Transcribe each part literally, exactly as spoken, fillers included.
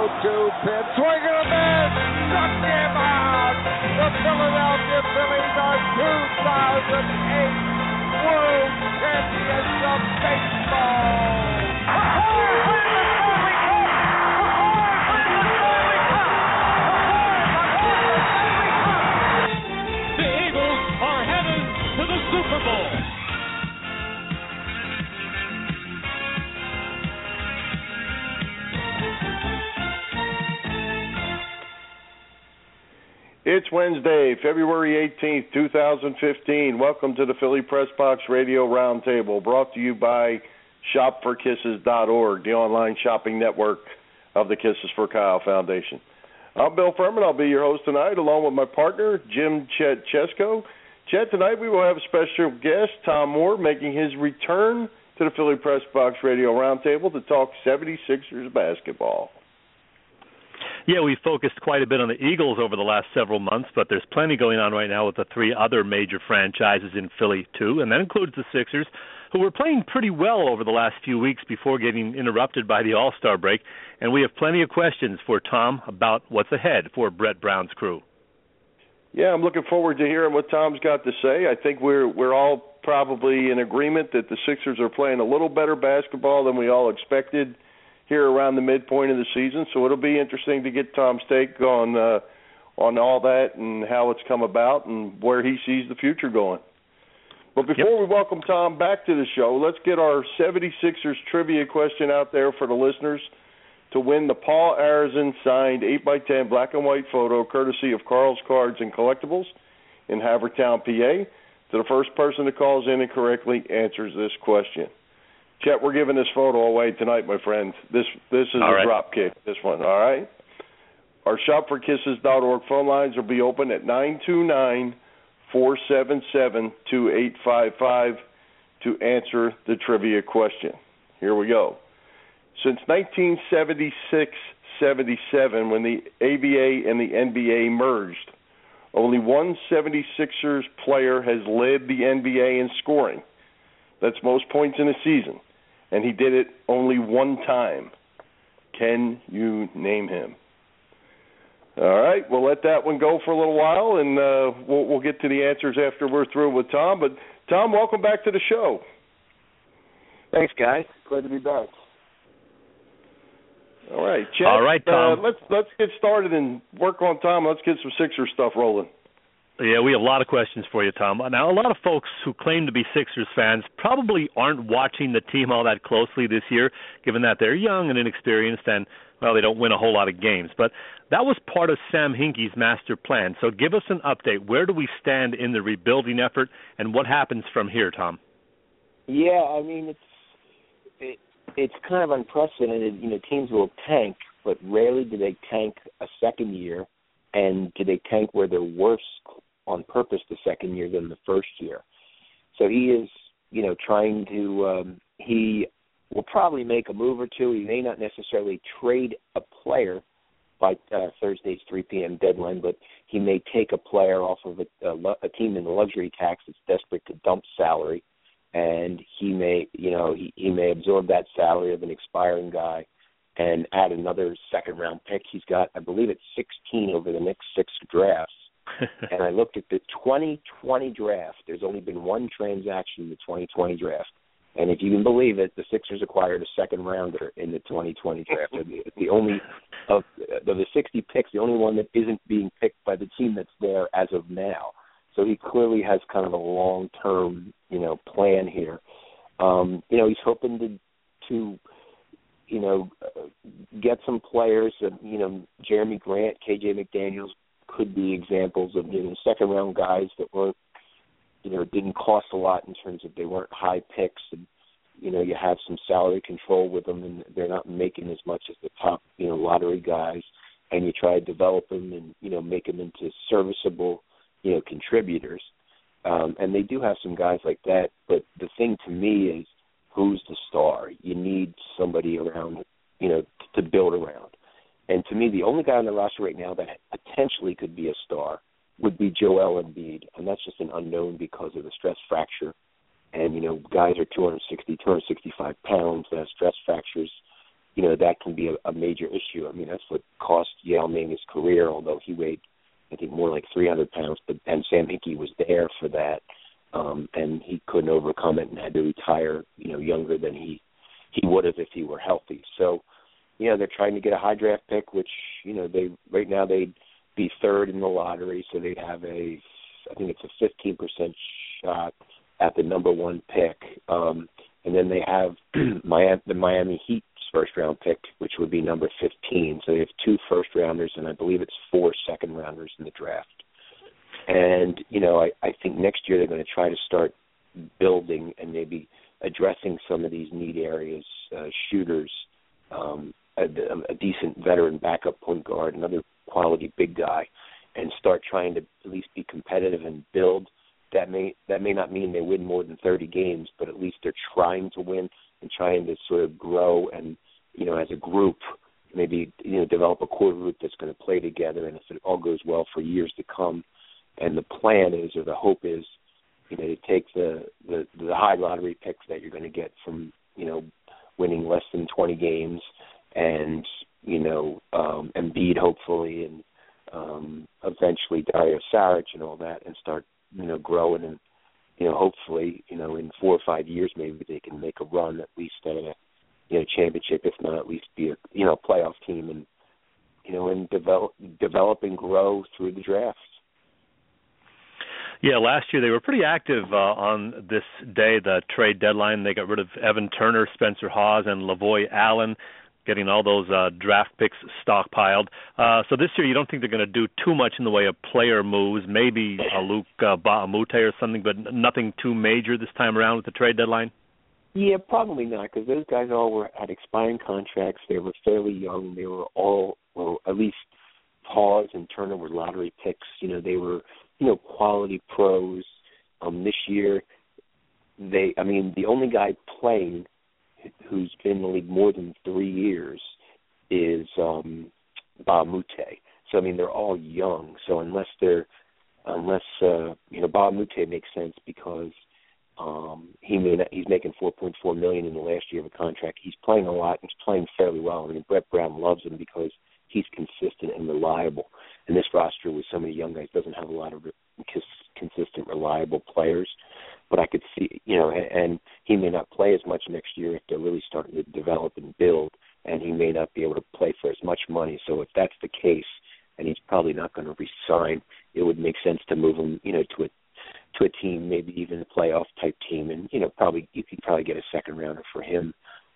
oh-two pitch. Swing and a miss. Struck him out. The Philadelphia Phillies are two thousand eight World Champions of Baseball. The Eagles are headed to the Super Bowl. It's Wednesday, February eighteenth, two thousand fifteen. Welcome to the Philly Press Box Radio Roundtable, brought to you by shop for kisses dot org, the online shopping network of the Kisses for Kyle Foundation. I'm Bill Furman. I'll be your host tonight, along with my partner, Jim Chet Chesko. Chet, tonight we will have a special guest, Tom Moore, making his return to the Philly Press Box Radio Roundtable to talk seventy-sixers basketball. Yeah, we focused quite a bit on the Eagles over the last several months, but there's plenty going on right now with the three other major franchises in Philly, too, and that includes the Sixers, who were playing pretty well over the last few weeks before getting interrupted by the All-Star break. And we have plenty of questions for Tom about what's ahead for Brett Brown's crew. Yeah, I'm looking forward to hearing what Tom's got to say. I think we're we're all probably in agreement that the Sixers are playing a little better basketball than we all expected here around the midpoint of the season, so it'll be interesting to get Tom's take on uh, on all that and how it's come about and where he sees the future going. But before yep. we welcome Tom back to the show, let's get our seventy-sixers trivia question out there for the listeners to win the Paul Arizin signed eight by ten black and white photo courtesy of Carl's Cards and Collectibles in Havertown, P A. To the first person that calls in and correctly answers this question. Chet, we're giving this photo away tonight, my friend. This this is all a right. drop kick, this one, all right? Our shop for kisses dot org phone lines will be open at nine two nine, four seven seven, two eight five five to answer the trivia question. Here we go. Since nineteen seventy-six seventy-seven, when the A B A and the N B A merged, only one seventy-sixers player has led the N B A in scoring. That's most points in a season. And he did it only one time. Can you name him? All right, we'll let that one go for a little while, and uh, we'll, we'll get to the answers after we're through with Tom. But, Tom, welcome back to the show. Thanks, guys. Glad to be back. All right, Chet, All right, Tom. Uh, let's, let's get started and work on Tom. Let's get some Sixers stuff rolling. Yeah, we have a lot of questions for you, Tom. Now, a lot of folks who claim to be Sixers fans probably aren't watching the team all that closely this year, given that they're young and inexperienced and, well, they don't win a whole lot of games. But that was part of Sam Hinkie's master plan. So give us an update. Where do we stand in the rebuilding effort, and what happens from here, Tom? Yeah, I mean, it's it, it's kind of unprecedented. You know, teams will tank, but rarely do they tank a second year, and do they tank where they're worse on purpose the second year than the first year. So he is, you know, trying to, um, he will probably make a move or two. He may not necessarily trade a player by uh, Thursday's three p.m. deadline, but he may take a player off of a, a, a team in the luxury tax that's desperate to dump salary, and he may, you know, he, he may absorb that salary of an expiring guy and add another second-round pick. He's got, I believe it's sixteen over the next six drafts. And I looked at the twenty twenty draft. There's only been one transaction in the twenty twenty draft. And if you can believe it, the Sixers acquired a second-rounder in the twenty twenty draft. It's the only of, of the sixty picks, the only one that isn't being picked by the team that's there as of now. So he clearly has kind of a long-term, you know, plan here. Um, you know, he's hoping to, to you know, uh, get some players. Uh, you know, Jeremy Grant, K J McDaniels, could be examples of, you know, second round guys that weren't, you know, didn't cost a lot in terms of they weren't high picks, and, you know, you have some salary control with them and they're not making as much as the top, you know, lottery guys, and you try to develop them and, you know, make them into serviceable, you know, contributors. Um, and they do have some guys like that, but the thing to me is who's the star? You need somebody around, you know, to build around. And to me, the only guy on the roster right now that potentially could be a star would be Joel Embiid, and that's just an unknown because of the stress fracture. And, you know, guys are two sixty, two sixty-five pounds that have stress fractures. You know, know, that can be a, a major issue. I mean, that's what cost Yale Ming his career, although he weighed, I think, more like three hundred pounds. But and Sam Hinkie was there for that, um, and he couldn't overcome it and had to retire, you know, younger than he he would have if he were healthy. So, you know, they're trying to get a high draft pick, which, you know, they right now they'd be third in the lottery, so they'd have a, I think it's a fifteen percent shot at the number one pick. Um, and then they have Miami, the Miami Heat's first round pick, which would be number fifteen. So they have two first rounders, and I believe it's four second rounders in the draft. And, you know, I, I think next year they're going to try to start building and maybe addressing some of these need areas, uh, shooters, um, a, a decent veteran backup point guard, another quality big guy, and start trying to at least be competitive and build. That may that may not mean they win more than thirty games, but at least they're trying to win and trying to sort of grow and, you know, as a group, maybe, you know, develop a core group that's going to play together. And if it all goes well for years to come, and the plan is, or the hope is, you know, to take the, the, the high lottery picks that you're going to get from, you know, winning less than twenty games and, you know, um, Embiid hopefully and um, eventually Dario Saric and all that, and start, you know, growing and, you know, hopefully, you know, in four or five years maybe they can make a run at least at a, you know, championship, if not at least be a, you know, playoff team and, you know, and develop, develop and grow through the drafts. Yeah, last year they were pretty active uh, on this day, the trade deadline. They got rid of Evan Turner, Spencer Hawes, and Lavoy Allen, getting all those uh, draft picks stockpiled. Uh, so this year you don't think they're going to do too much in the way of player moves, maybe a Luke uh, Ba'amute or something, but nothing too major this time around with the trade deadline? Yeah, probably not, because those guys all were at expiring contracts. They were fairly young. They were all, well, at least Hawes and Turner were lottery picks. You know, they were, you know, quality pros. Um, this year, they, I mean, the only guy playing who's been in the league more than three years is um, Ba'amute. So, I mean, they're all young. So unless they're, unless, uh, you know, Ba'amute makes sense because um, he may not, he's making four point four million dollars in the last year of a contract. He's playing a lot and he's playing fairly well. I mean, Brett Brown loves him because he's consistent and reliable. And this roster with so many young guys doesn't have a lot of consistent, reliable players. But I could see, you know, and, and he may not play as much next year if they're really starting to develop and build, and he may not be able to play for as much money. So if that's the case, and he's probably not going to resign, it would make sense to move him, you know, to a to a team, maybe even a playoff type team, and you know, probably you could probably get a second rounder for him,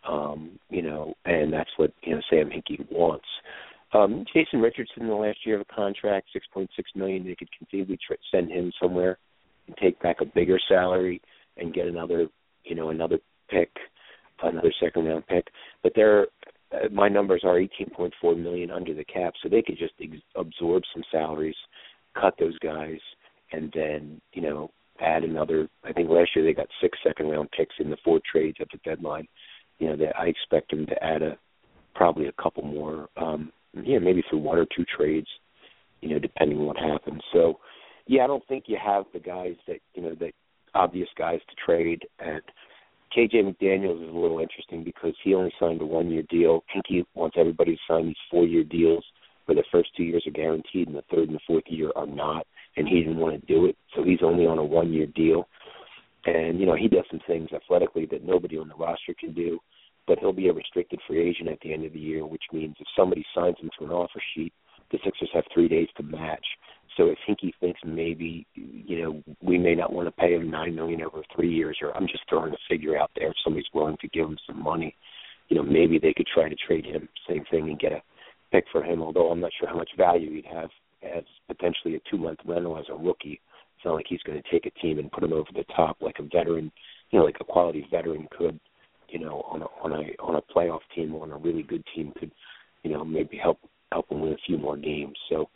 um, you know, and that's what you know Sam Hinkie wants. Um, Jason Richardson, in the last year of a contract, six point six million dollars, they could conceivably try, send him somewhere and take back a bigger salary and get another, you know, another pick, another second round pick. But they're, uh, my numbers are eighteen point four million dollars under the cap, so they could just ex- absorb some salaries, cut those guys, and then, you know, add another. I think last year they got six second round picks in the four trades at the deadline. You know, that I expect them to add a probably a couple more. Um, Yeah, maybe through one or two trades, you know, depending on what happens. So, yeah, I don't think you have the guys that, you know, the obvious guys to trade. And K J McDaniels is a little interesting because he only signed a one-year deal. Hinkie wants everybody to sign these four-year deals where the first two years are guaranteed and the third and the fourth year are not, and he didn't want to do it. So he's only on a one-year deal. And, you know, he does some things athletically that nobody on the roster can do. But he'll be a restricted free agent at the end of the year, which means if somebody signs him to an offer sheet, the Sixers have three days to match. So if Hinkie thinks maybe, you know, we may not want to pay him nine million dollars over three years, or I'm just throwing a figure out there, if somebody's willing to give him some money, you know, maybe they could try to trade him, same thing, and get a pick for him, although I'm not sure how much value he'd have as potentially a two-month rental as a rookie. It's not like he's going to take a team and put him over the top like a veteran, you know, like a quality veteran could. You know, on a on a on a playoff team or on a really good team could, you know, maybe help help them win a few more games. So,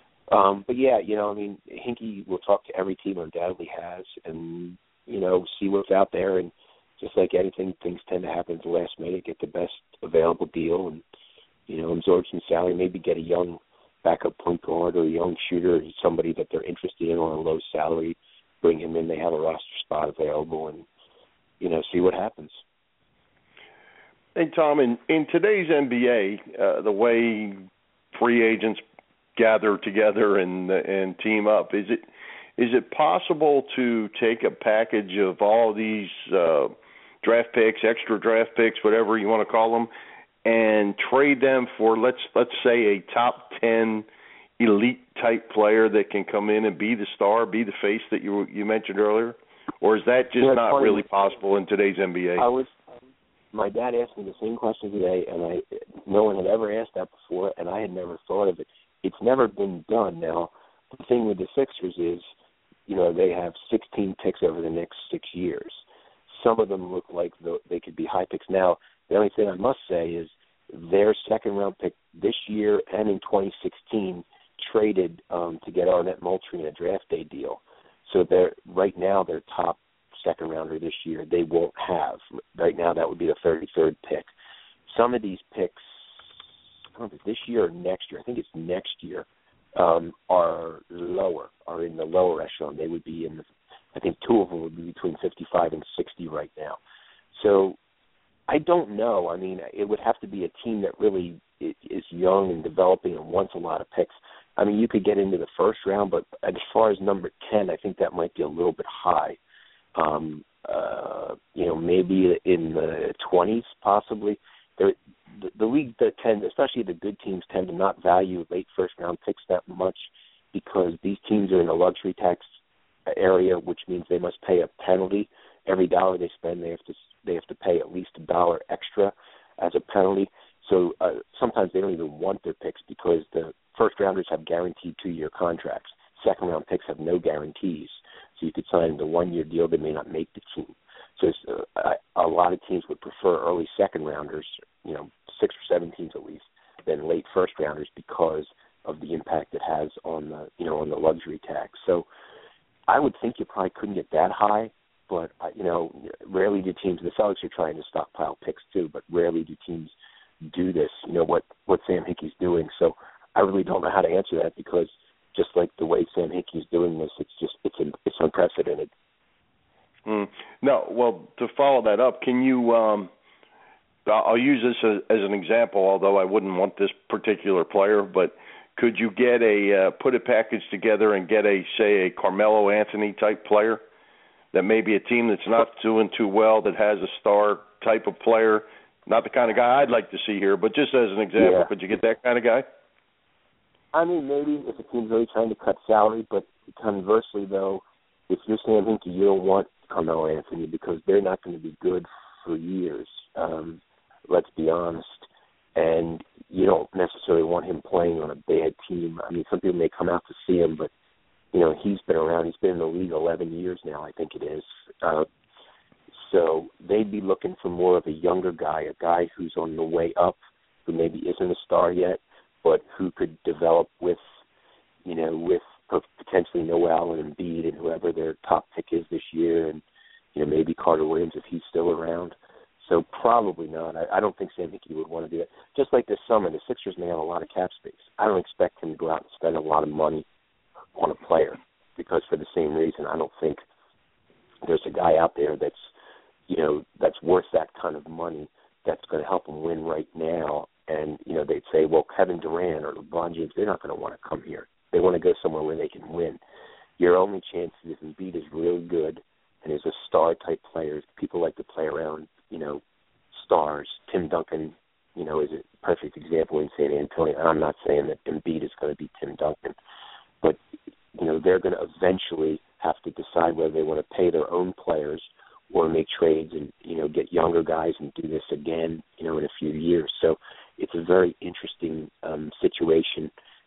um, but yeah, you know, I mean, Hinkie will talk to every team, undoubtedly has, and you know, see what's out there. And just like anything, things tend to happen at the last minute. Get the best available deal, and you know, absorb some salary. Maybe get a young backup point guard or a young shooter, somebody that they're interested in on a low salary. Bring him in. They have a roster spot available, and you know, see what happens. Hey, Tom, in, in today's N B A, uh, the way free agents gather together and and team up, is it is it possible to take a package of all these uh, draft picks, extra draft picks, whatever you want to call them, and trade them for let's let's say a top ten elite type player that can come in and be the star, be the face that you you mentioned earlier, or is that just yeah, not funny. really possible in today's N B A? I was. My dad asked me the same question today, and I no one had ever asked that before, and I had never thought of it. It's never been done. Now, the thing with the Sixers is, you know, they have sixteen picks over the next six years. Some of them look like they could be high picks. Now, the only thing I must say is their second-round pick this year and in twenty sixteen traded um, to get Arnett Moultrie in a draft day deal. So they're right now their top second rounder this year they won't have. Right now that would be the thirty-third pick. Some of these picks, I don't know if it's this year or next year, I think it's next year, um, are lower, are in the lower echelon. They would be in the, I think two of them would be between fifty-five and sixty right now. So I don't know. I mean, it would have to be a team that really is young and developing and wants a lot of picks. I mean, you could get into the first round, but as far as number ten, I think that might be a little bit high. Um, uh, you know, maybe in the twenties, possibly. There, the, the league that tend, especially the good teams, tend to not value late first round picks that much because these teams are in a luxury tax area, which means they must pay a penalty every dollar they spend. They have to they have to pay at least a dollar extra as a penalty. So uh, sometimes they don't even want their picks because the first rounders have guaranteed two year contracts. Second round picks have no guarantees. So you could sign the one-year deal, they may not make the team. So it's, uh, a lot of teams would prefer early second-rounders, you know, six or seven teams at least, than late first-rounders because of the impact it has on the, you know, on the luxury tax. So I would think you probably couldn't get that high, but, uh, you know, rarely do teams, the Celtics are trying to stockpile picks too, but rarely do teams do this, you know, what, what Sam Hickey's doing. So I really don't know how to answer that because just like the way Sam Hickey's doing this, it's just it's it's unprecedented. Mm. No, well, to follow that up, can you? Um, I'll use this as, as an example, although I wouldn't want this particular player. But could you get a uh, put a package together and get a say a Carmelo Anthony type player that maybe a team that's not doing too well that has a star type of player, not the kind of guy I'd like to see here, but just as an example, yeah. could you get that kind of guy? I mean, maybe if a team's really trying to cut salary, but conversely, though, if you're Sam Hinkie, you don't want Carmelo Anthony because they're not going to be good for years. Um, let's be honest. And you don't necessarily want him playing on a bad team. I mean, some people may come out to see him, but, you know, he's been around. He's been in the league eleven years now, I think it is. Uh, so they'd be looking for more of a younger guy, a guy who's on the way up, who maybe isn't a star yet, but who could develop with, you know, with potentially Noel and Embiid and whoever their top pick is this year, and, you know, maybe Carter Williams if he's still around. So probably not. I, I don't think Sam Hickey would want to do it. Just like this summer, the Sixers may have a lot of cap space. I don't expect him to go out and spend a lot of money on a player because for the same reason, I don't think there's a guy out there that's, you know, that's worth that kind of money that's going to help him win right now. And, you know, they'd say, well, Kevin Durant or LeBron James, they're not going to want to come here. They want to go somewhere where they can win. Your only chance is if Embiid is really good and is a star-type player. People like to play around, you know, stars. Tim Duncan, you know, is a perfect example in San Antonio. And I'm not saying that Embiid is going to be Tim Duncan. But, you know, they're going to eventually have to decide whether they want to pay their own players or make trades and, you know, get younger guys and do this again, you know, in a few years. So it's a very interesting um, situation.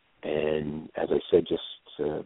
And as I said, just, uh,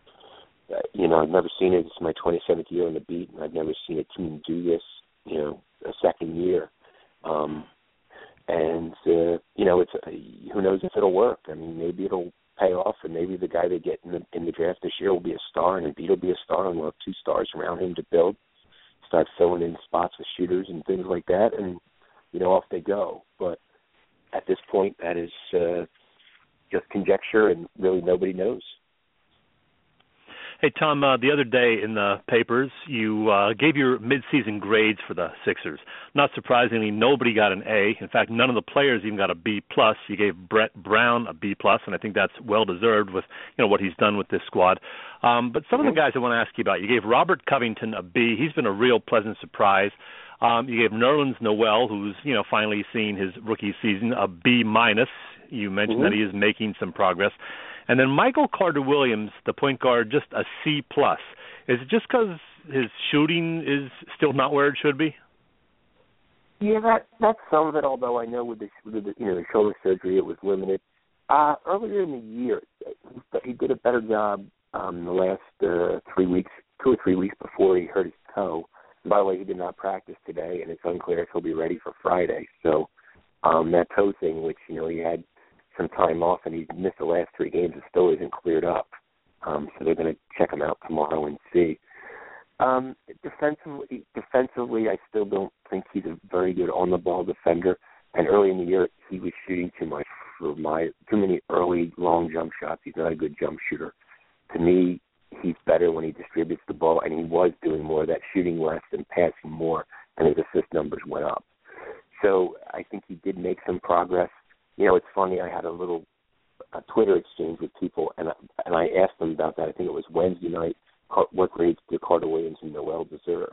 you know, I've never seen it. It's my twenty-seventh year on the beat, and I've never seen a team do this, you know, a second year. Um, and, uh, you know, it's uh, who knows if it'll work. I mean, maybe it'll pay off, and maybe the guy they get in the, in the draft this year will be a star, and Embiid will be a star, and we'll have two stars around him to build, start filling in spots with shooters and things like that, and, you know, off they go. But at this point, that is uh, just conjecture, and really nobody knows. Hey, Tom, uh, the other day in the papers, you uh, gave your mid-season grades for the Sixers. Not surprisingly, nobody got an A. In fact, none of the players even got a B plus. You gave Brett Brown a B plus, and I think that's well-deserved with you know what he's done with this squad. Um, but some mm-hmm. of the guys I want to ask you about, you gave Robert Covington a B. He's been a real pleasant surprise. Um, you gave Nerlens Noel, who's you know finally seen his rookie season, a B minus. You mentioned mm-hmm. that he is making some progress. And then Michael Carter-Williams, the point guard, just a C plus. Is it just because his shooting is still not where it should be? Yeah, that that's some of it. Although I know with the, with the you know the shoulder surgery, it was limited. Uh, earlier in the year, he did a better job um, the last uh, three weeks, two or three weeks before he hurt his toe. And by the way, he did not practice today, and it's unclear if he'll be ready for Friday. So um, that toe thing, which you know he had some time off and he missed the last three games, it still isn't cleared up. Um, so they're going to check him out tomorrow and see. Um, defensively, defensively, I still don't think he's a very good on-the-ball defender. And early in the year, he was shooting too much for my too many early long jump shots. He's not a good jump shooter. To me, he's better when he distributes the ball, and he was doing more of that, shooting less and passing more, and his assist numbers went up. So I think he did make some progress. You know, it's funny, I had a little a Twitter exchange with people, and I, and I asked them about that. I think it was Wednesday night, what grades did Carter-Williams and Noel deserve?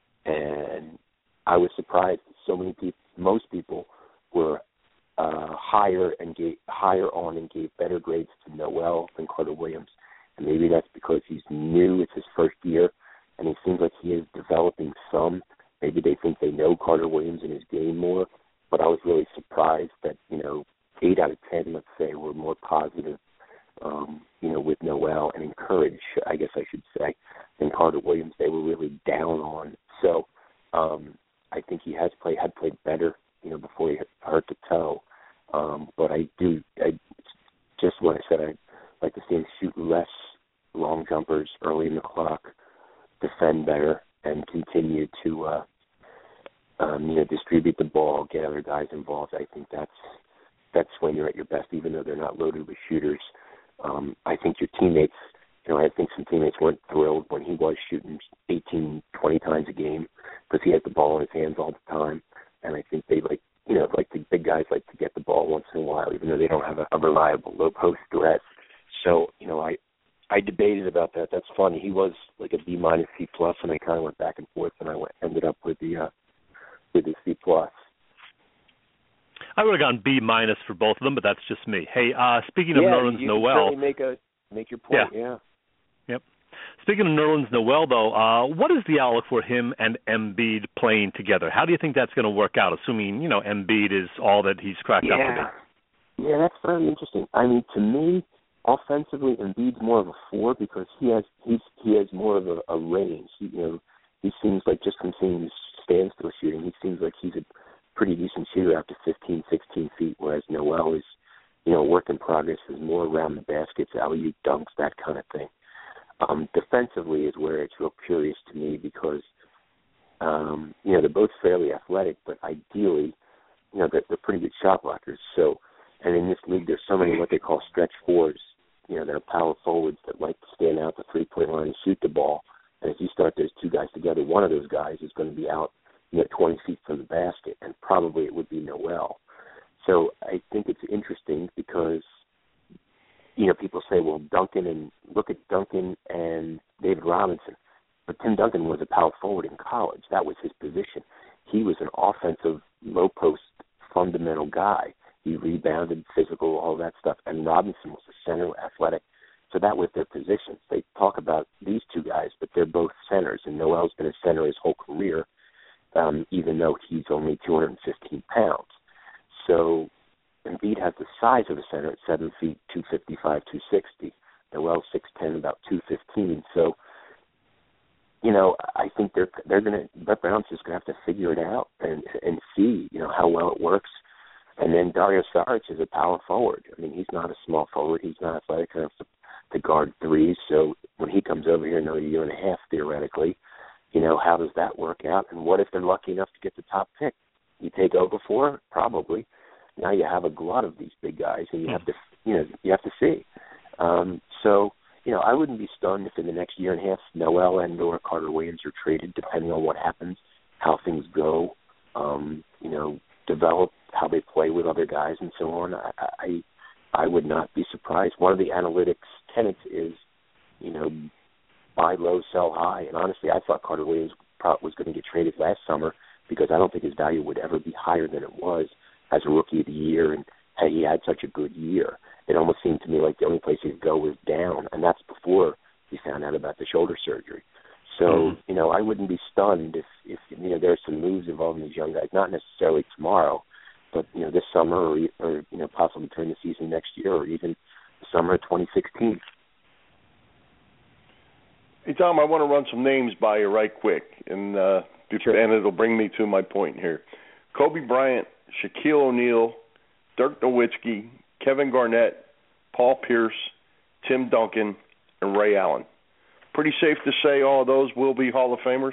And I was surprised that so many people, most people, were uh, higher and gave, higher on and gave better grades to Noel than Carter-Williams. And maybe that's because he's new, it's his first year, and he seems like he is developing some. Maybe they think they know Carter-Williams and his game more. But I was really surprised that, you know, eight out of ten, let's say, were more positive, um, you know, with Noel and encouraged, I guess I should say, than Carter-Williams. They were really down on. So um, I think he has played, had played better, you know, before he hurt the toe. Um, but I do, I, just what I said, I'd like to see him shoot less long jumpers early in the clock, defend better, and continue to, uh, Um, you know, distribute the ball, get other guys involved. I think that's that's when you're at your best, even though they're not loaded with shooters. Um, I think your teammates, you know, I think some teammates weren't thrilled when he was shooting eighteen, twenty times a game because he had the ball in his hands all the time. And I think they like, you know, like the big guys like to get the ball once in a while, even though they don't have a, a reliable low post threat. So, you know, I I debated about that. That's funny. He was like a B minus, C plus, and I kind of went back and forth, and I went, ended up with the uh, with the C plus. I would have gone B minus for both of them, but that's just me. Hey, uh, speaking of yeah, Nerlens you Noel, can make a make your point. Yeah. yeah. Yep. Speaking of Nerlens Noel, though, uh, what is the outlook for him and Embiid playing together? How do you think that's going to work out? Assuming you know Embiid is all that he's cracked yeah. up to be. Yeah, that's very interesting. I mean, to me, offensively, Embiid's more of a four because he has he's he has more of a, a range. He, you know, he seems like just from seeing his standstill shooting, he seems like he's a pretty decent shooter after fifteen, sixteen feet, whereas Noel is, you know, work in progress, is more around the baskets, alley-oop dunks, that kind of thing. Um, defensively is where it's real curious to me because, um, you know, they're both fairly athletic, but ideally, you know, they're, they're pretty good shot blockers. So, and in this league, there's so many what they call stretch fours, you know, that are power forwards that like to stand out the three-point line and shoot the ball. And if you start those two guys together, one of those guys is going to be out, you know, twenty feet from the basket, and probably it would be Noel. So I think it's interesting because, you know, people say, well, Duncan and look at Duncan and David Robinson. But Tim Duncan was a power forward in college. That was his position. He was an offensive, low-post, fundamental guy. He rebounded, physical, all that stuff. And Robinson was a center, athletic. So that was their positions. They talk about these two guys, but they're both centers. And Noel's been a center his whole career, um, even though he's only two hundred fifteen pounds. So Embiid has the size of a center at seven feet, two fifty-five, two sixty. Noel's six ten, about two fifteen. So, you know, I think they're they're going to, Brett Brown's just going to have to figure it out and and see, you know, how well it works. And then Dario Saric is a power forward. I mean, he's not a small forward. He's not athletic enough to, to guard threes. So when he comes over here in a year and a half, theoretically, you know, how does that work out? And what if they're lucky enough to get the top pick? You take Okafor? Probably. Now you have a glut of these big guys, and you have to, you know, you have to see. Um, so you know, I wouldn't be stunned if in the next year and a half Noel and or Carter Williams are traded, depending on what happens, how things go, um, you know, develop, how they play with other guys and so on. I, I I would not be surprised. One of the analytics tenets is, you know, buy low, sell high. And honestly, I thought Carter Williams was going to get traded last summer because I don't think his value would ever be higher than it was as a rookie of the year. And hey, he had such a good year. It almost seemed to me like the only place he could go was down, and that's before he found out about the shoulder surgery. So, mm-hmm. you know, I wouldn't be stunned if, if you know, there are some moves involving these young guys, not necessarily tomorrow, but, you know, this summer or, or, you know, possibly during the season next year or even the summer of twenty sixteen. Hey, Tom, I want to run some names by you right quick, and uh, sure. and it'll bring me to my point here. Kobe Bryant, Shaquille O'Neal, Dirk Nowitzki, Kevin Garnett, Paul Pierce, Tim Duncan, and Ray Allen. Pretty safe to say all of those will be Hall of Famers?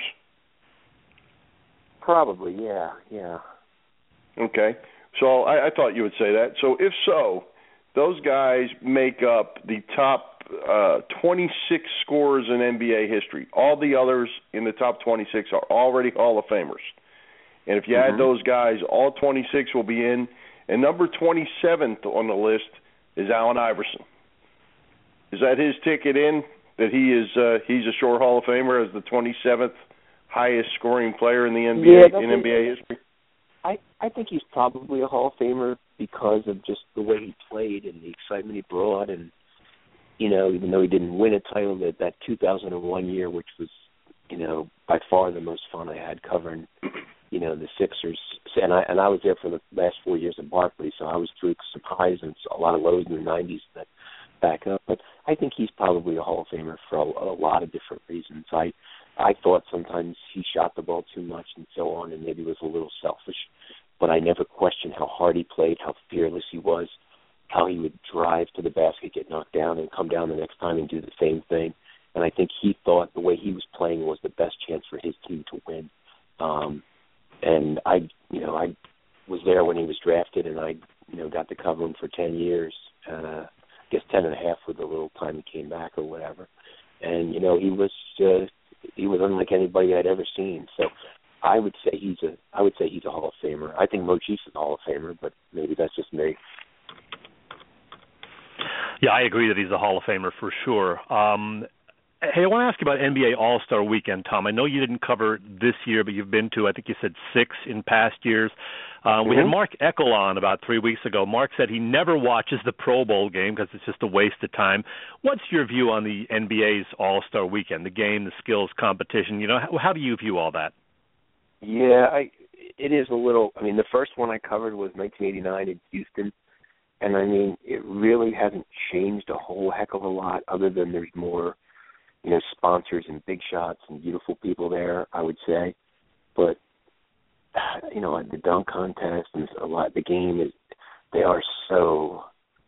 Probably, yeah, yeah. Okay. So I, I thought you would say that. So if so, those guys make up the top uh, twenty-six scorers in N B A history. All the others in the top twenty-six are already Hall of Famers. And if you mm-hmm. add those guys, all twenty-six will be in. And number twenty-seventh on the list is Allen Iverson. Is that his ticket in, that he is uh, he's a sure Hall of Famer as the twenty-seventh highest scoring player in the N B A yeah, in N B A history? I, I think he's probably a Hall of Famer because of just the way he played and the excitement he brought. And, you know, even though he didn't win a title, that, that two thousand one year, which was, you know, by far the most fun I had covering, you know, the Sixers. And I and I was there for the last four years at Barclays, so I was through some highs and a lot of lows in the nineties that back up. But I think he's probably a Hall of Famer for a, a lot of different reasons. I I thought sometimes he shot the ball too much and so on, and maybe was a little selfish. But I never questioned how hard he played, how fearless he was, how he would drive to the basket, get knocked down, and come down the next time and do the same thing. And I think he thought the way he was playing was the best chance for his team to win. Um, and I, you know, I was there when he was drafted, and I, you know, got to cover him for ten years. Uh, I guess ten and a half with the little time he came back or whatever. And you know, he was uh, he was unlike anybody I'd ever seen. So I would say he's a I would say he's a Hall of Famer. I think Mo Chiefs is a Hall of Famer, but maybe that's just me. Yeah, I agree that he's a Hall of Famer for sure. Um, hey, I want to ask you about N B A All-Star Weekend, Tom. I know you didn't cover this year, but you've been to, I think you said six in past years. Um, mm-hmm. We had Mark Eckel on about three weeks ago. Mark said he never watches the Pro Bowl game because it's just a waste of time. What's your view on the N B A's All-Star Weekend, the game, the skills competition? You know, how, how do you view all that? Yeah, I, it is a little. I mean, the first one I covered was nineteen eighty-nine in Houston, and I mean, it really hasn't changed a whole heck of a lot, other than there's more, you know, sponsors and big shots and beautiful people there, I would say. But you know, the dunk contest and a lot, the game is, they are so,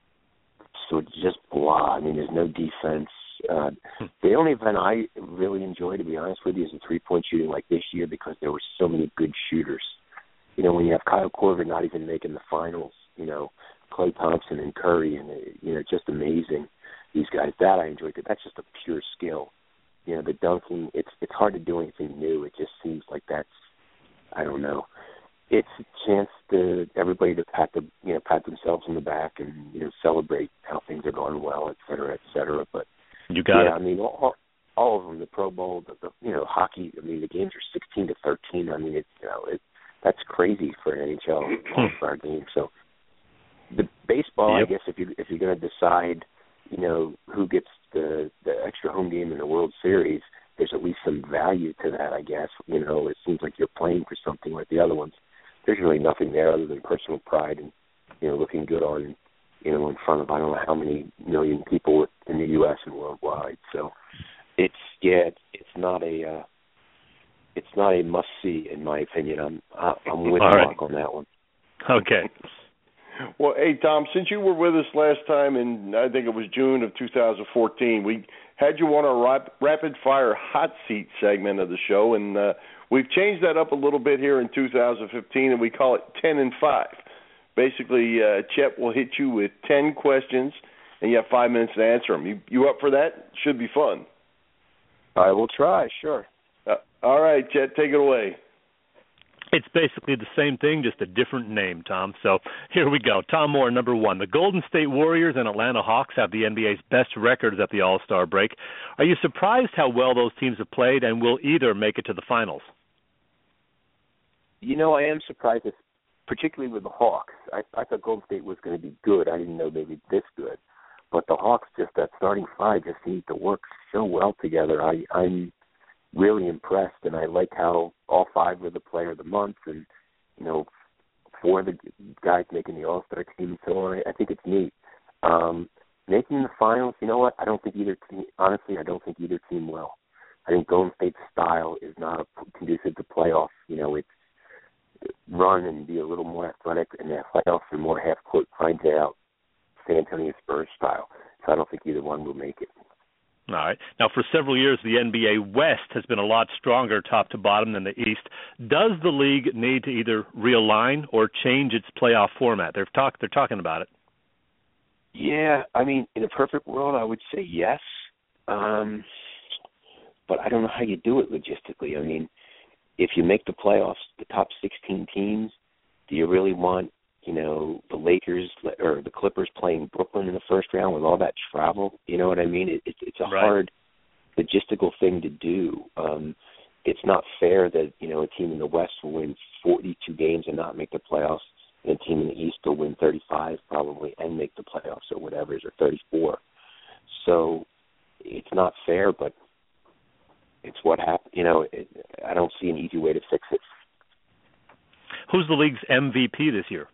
so just blah. I mean, there's no defense. Uh, the only event I really enjoy, to be honest with you, is the three-point shooting like this year, because there were so many good shooters. You know, when you have Kyle Korver not even making the finals, you know, Klay Thompson and Curry, and, you know, just amazing, these guys. That I enjoyed, because that's just a pure skill. You know, the dunking, it's it's hard to do anything new. It just seems like that's, I don't know. It's a chance to everybody to pat the you know pat themselves on the back and you know celebrate how things are going well, et cetera, et cetera. But you got yeah, it. I mean, all, all of them. The Pro Bowl, the, the you know hockey. I mean, the games are sixteen to thirteen. I mean, it you know it that's crazy for an N H L All-Star game. So the baseball, yep. I guess, if you if you're going to decide, you know, who gets the the extra home game in the World Series, there's at least some value to that, I guess. You know, it seems like you're playing for something like the other ones. There's really nothing there other than personal pride and, you know, looking good on, you know, in front of I don't know how many million people in the U S and worldwide. So it's, yeah, it's, it's not a, uh, it's not a must-see, in my opinion. I'm, I'm with All Mark right. on that one. Okay. Well, hey, Tom, since you were with us last time in, I think it was June of two thousand fourteen, we had you on our rap- rapid-fire hot seat segment of the show, and uh, we've changed that up a little bit here in two thousand fifteen, and we call it ten and five. Basically, uh, Chet will hit you with ten questions, and you have five minutes to answer them. You you up for that? Should be fun. I will try, sure. Uh, all right, Chet, take it away. It's basically the same thing, just a different name, Tom. So here we go. Tom Moore, number one. The Golden State Warriors and Atlanta Hawks have the N B A's best records at the All-Star break. Are you surprised how well those teams have played, and will either make it to the finals? You know, I am surprised, particularly with the Hawks. I, I thought Golden State was going to be good. I didn't know they'd be this good. But the Hawks, just that starting five, just seemed to work so well together. I, I'm really impressed, and I like how all five were the player of the month, and you know, four of the guys making the All-Star team and so on. I, I think it's neat. Um, making the finals, you know what? I don't think either team. Honestly, I don't think either team will. I think Golden State's style is not a, conducive to playoffs. You know, it's run and be a little more athletic, and the playoffs are more half-court grind out San Antonio Spurs style. So I don't think either one will make it. All right. Now, for several years, the N B A West has been a lot stronger top to bottom than the East. Does the league need to either realign or change its playoff format? They're talk they're talking about it. Yeah, I mean, in a perfect world, I would say yes, um, but I don't know how you do it logistically. I mean, if you make the playoffs, the top sixteen teams, do you really want, you know, the Lakers or the Clippers playing Brooklyn in the first round with all that travel? You know what I mean? It, it, it's a right. hard logistical thing to do. Um, it's not fair that, you know, a team in the West will win forty-two games and not make the playoffs, and a team in the East will win thirty-five probably and make the playoffs or whatever it is, or thirty-four. So it's not fair, but it's what happened. You know, it, I don't see an easy way to fix it. Who's the league's M V P this year?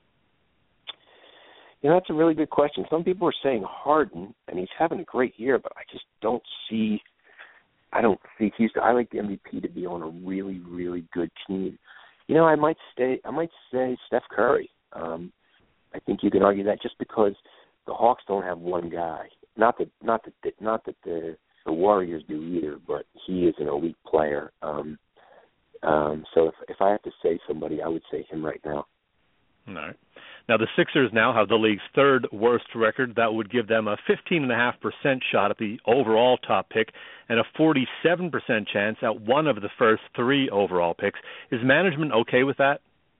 You know, that's a really good question. Some people are saying Harden, and he's having a great year, but I just don't see – I don't see – Houston. I like the M V P to be on a really, really good team. You know, I might stay. I might say Steph Curry. Um, I think you can argue that just because the Hawks don't have one guy. Not that, not that, not that the the Warriors do either, but he is an elite player. Um, um, so if if I have to say somebody, I would say him right now. All right. Now, the Sixers now have the league's third worst record. That would give them a fifteen point five percent shot at the overall top pick and a forty-seven percent chance at one of the first three overall picks. Is management okay with that?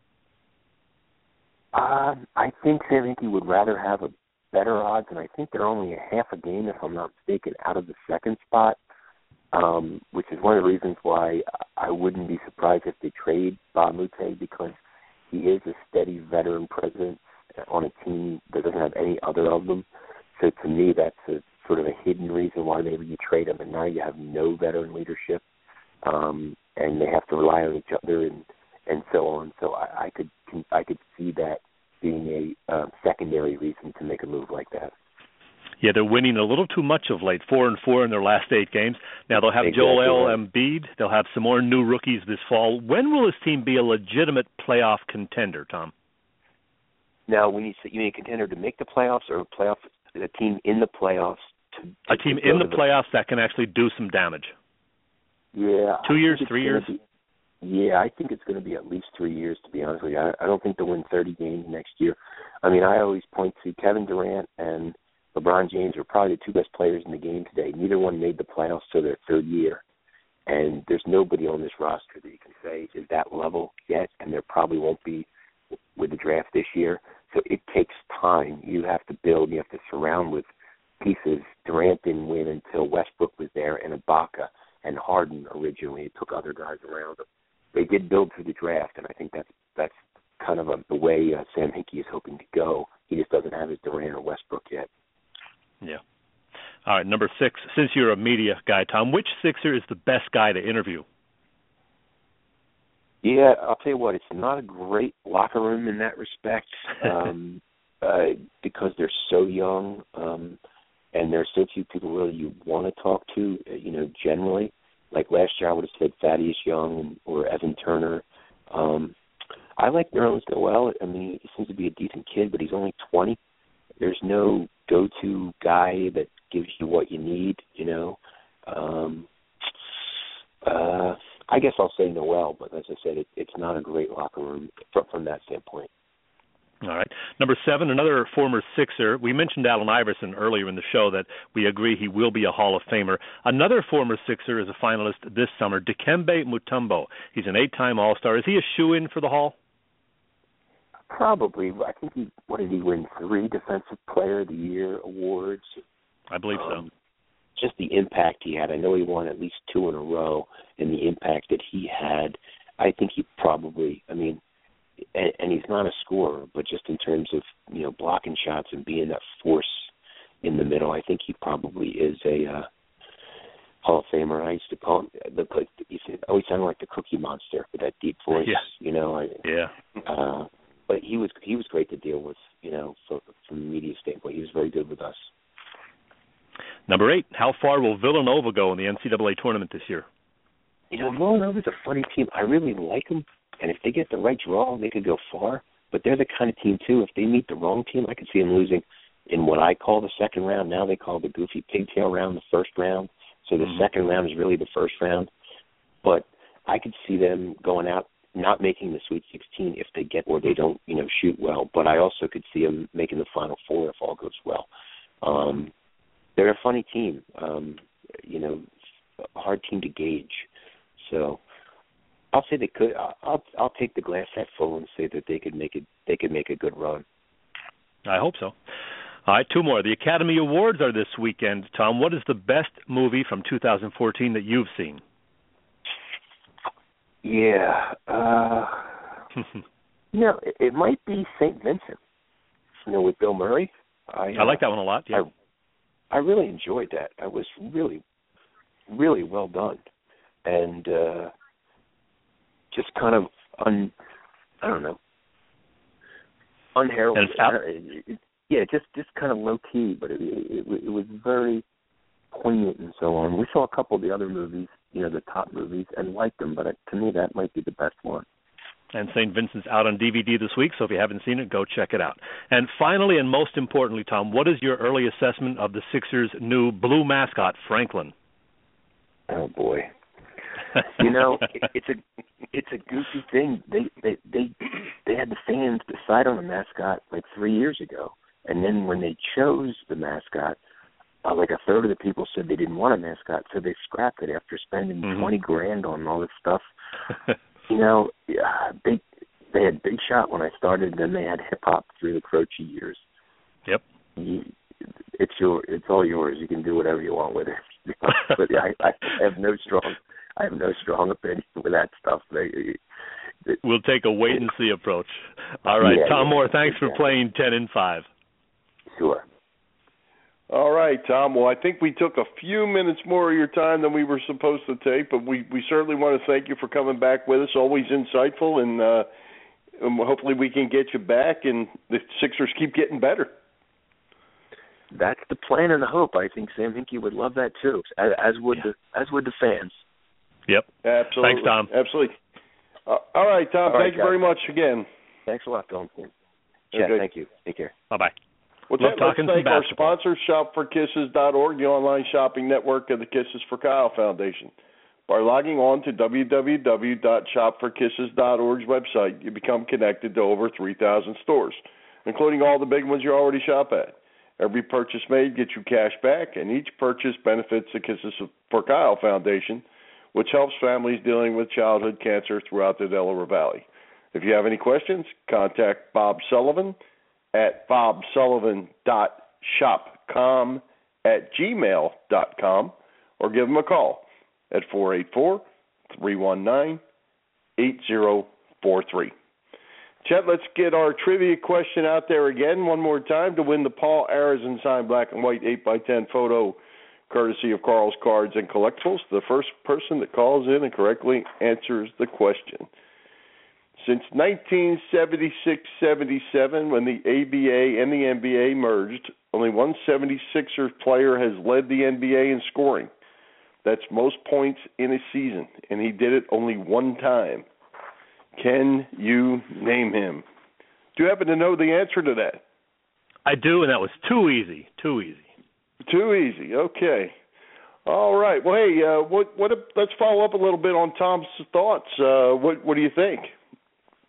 Um, I think Sam Hinkie would rather have a better odds, and I think they're only a half a game, if I'm not mistaken, out of the second spot, um, which is one of the reasons why I wouldn't be surprised if they trade Bob Moute, because he is a steady veteran presence on a team that doesn't have any other of them. So to me, that's a sort of a hidden reason why maybe you trade him, and now you have no veteran leadership, um, and they have to rely on each other and, and so on. So I, I could I could see that being a uh, secondary reason to make a move like that. Yeah, they're winning a little too much of late, four and four in their last eight games. Now they'll have exactly Joel right. Embiid. They'll have some more new rookies this fall. When will this team be a legitimate playoff contender, Tom? Now, when you say you mean a contender to make the playoffs, or a playoff a team in the playoffs to, to a team to in the, the playoffs that can actually do some damage? Yeah, two I years, three years. Be, yeah, I think it's going to be at least three years. To be honest with you, I, I don't think they'll win thirty games next year. I mean, I always point to Kevin Durant and LeBron James are probably the two best players in the game today. Neither one made the playoffs till their third year. And there's nobody on this roster that you can say is that level yet, and there probably won't be with the draft this year. So it takes time. You have to build. You have to surround with pieces. Durant didn't win until Westbrook was there, and Ibaka and Harden originally. It took other guys around them. They did build through the draft, and I think that's that's kind of a, the way uh, Sam Hinkie is hoping to go. He just doesn't have his Durant or Westbrook yet. Yeah. All right, number six. Since you're a media guy, Tom, which Sixer is the best guy to interview? Yeah, I'll tell you what, it's not a great locker room in that respect um, uh, because they're so young um, and there's so few people really you want to talk to, you know, generally. Like last year I would have said Thaddeus Young or Evan Turner. Um, I like Nerlens Noel. I mean, he seems to be a decent kid, but he's only twenty. There's no go-to guy that gives you what you need, you know. Um, uh, I guess I'll say Noel, but as I said, it, it's not a great locker room from, from that standpoint. All right. Number seven, another former Sixer. We mentioned Allen Iverson earlier in the show that we agree he will be a Hall of Famer. Another former Sixer is a finalist this summer, Dikembe Mutombo. He's an eight-time All-Star. Is he a shoo-in for the Hall? Probably. I think he, what did he win? Three Defensive Player of the Year awards. I believe um, so. Just the impact he had. I know he won at least two in a row, and the impact that he had, I think he probably, I mean, and, and he's not a scorer, but just in terms of, you know, blocking shots and being that force in the middle, I think he probably is a uh, Hall of Famer. I used to call him, the, like, he always sounded like the Cookie Monster with that deep voice, yeah. you know. I, yeah. Uh, but he was he was great to deal with, you know, from, from a media standpoint. He was very good with us. Number eight, how far will Villanova go in the N C double A tournament this year? You know, Villanova's a funny team. I really like them, and if they get the right draw, they could go far. But they're the kind of team, too, if they meet the wrong team, I could see them losing in what I call the second round. Now they call the goofy pigtail round the first round. So the mm-hmm. second round is really the first round. But I could see them going out, not making the Sweet sixteen if they get or they don't, you know, shoot well. But I also could see them making the Final Four if all goes well. Um, they're a funny team, um, you know, a hard team to gauge. So I'll say they could. I'll I'll take the glass half full and say that they could make it. They could make a good run. I hope so. All right, two more. The Academy Awards are this weekend. Tom, what is the best movie from two thousand fourteen that you've seen? Yeah, uh, you know, it, it might be Saint Vincent. You know, with Bill Murray. I, I like that one a lot. Yeah, I, I really enjoyed that. I was really, really well done, and uh, just kind of un, I don't know, unheralded. It, it, yeah, just just kind of low key, but it, it, it was very poignant and so on. We saw a couple of the other movies, you know, the top movies, and liked them, but it, to me that might be the best one. And Saint Vincent's out on D V D this week, so if you haven't seen it, go check it out. And finally, and most importantly, Tom, what is your early assessment of the Sixers' new blue mascot, Franklin? Oh boy, you know, it, it's a it's a goofy thing. They they they they had the fans decide on a mascot like three years ago, and then when they chose the mascot, Uh, like a third of the people said they didn't want a mascot, so they scrapped it after spending mm-hmm. twenty grand on all this stuff. You know, yeah, they they had Big Shot when I started, and then they had hip hop through the Croce years. Yep, you, it's your, it's all yours. You can do whatever you want with it. But I, I have no strong, I have no strong opinion with that stuff. They, they, we'll take a wait and see approach. All right, yeah, Tom yeah, Moore, thanks exactly. for playing ten and five. Sure. All right, Tom. Well, I think we took a few minutes more of your time than we were supposed to take, but we, we certainly want to thank you for coming back with us. Always insightful, and, uh, and hopefully we can get you back, and the Sixers keep getting better. That's the plan and the hope. I think Sam Hinkie would love that too, as, as would yeah. the as would the fans. Yep. Absolutely. Thanks, Tom. Absolutely. Uh, all right, Tom. All right, thank you guys. very much again. Thanks a lot, Tom. Okay. Yeah, thank you. Take care. Bye-bye. Well, Love let's talking thank some our basketball. sponsor, shop for kisses dot org, the online shopping network of the Kisses for Kyle Foundation. By logging on to w w w dot shop for kisses dot org's website, you become connected to over three thousand stores, including all the big ones you already shop at. Every purchase made gets you cash back, and each purchase benefits the Kisses for Kyle Foundation, which helps families dealing with childhood cancer throughout the Delaware Valley. If you have any questions, contact Bob Sullivan at bob sullivan dot shopcom at gmail dot com or give him a call at four eight four, three one nine, eight zero four three. Chet, let's get our trivia question out there again one more time to win the Paul Arizin signed black and white eight by ten photo courtesy of Carl's Cards and Collectibles. The first person that calls in and correctly answers the question. Since nineteen seventy-six seventy-seven, when the A B A and the N B A merged, only one seventy-sixers player has led the N B A in scoring. That's most points in a season, and he did it only one time. Can you name him? Do you happen to know the answer to that? I do, and that was too easy, too easy. Too easy, okay. All right. Well, hey, uh, what, what? let's follow up a little bit on Tom's thoughts. Uh, what, what do you think?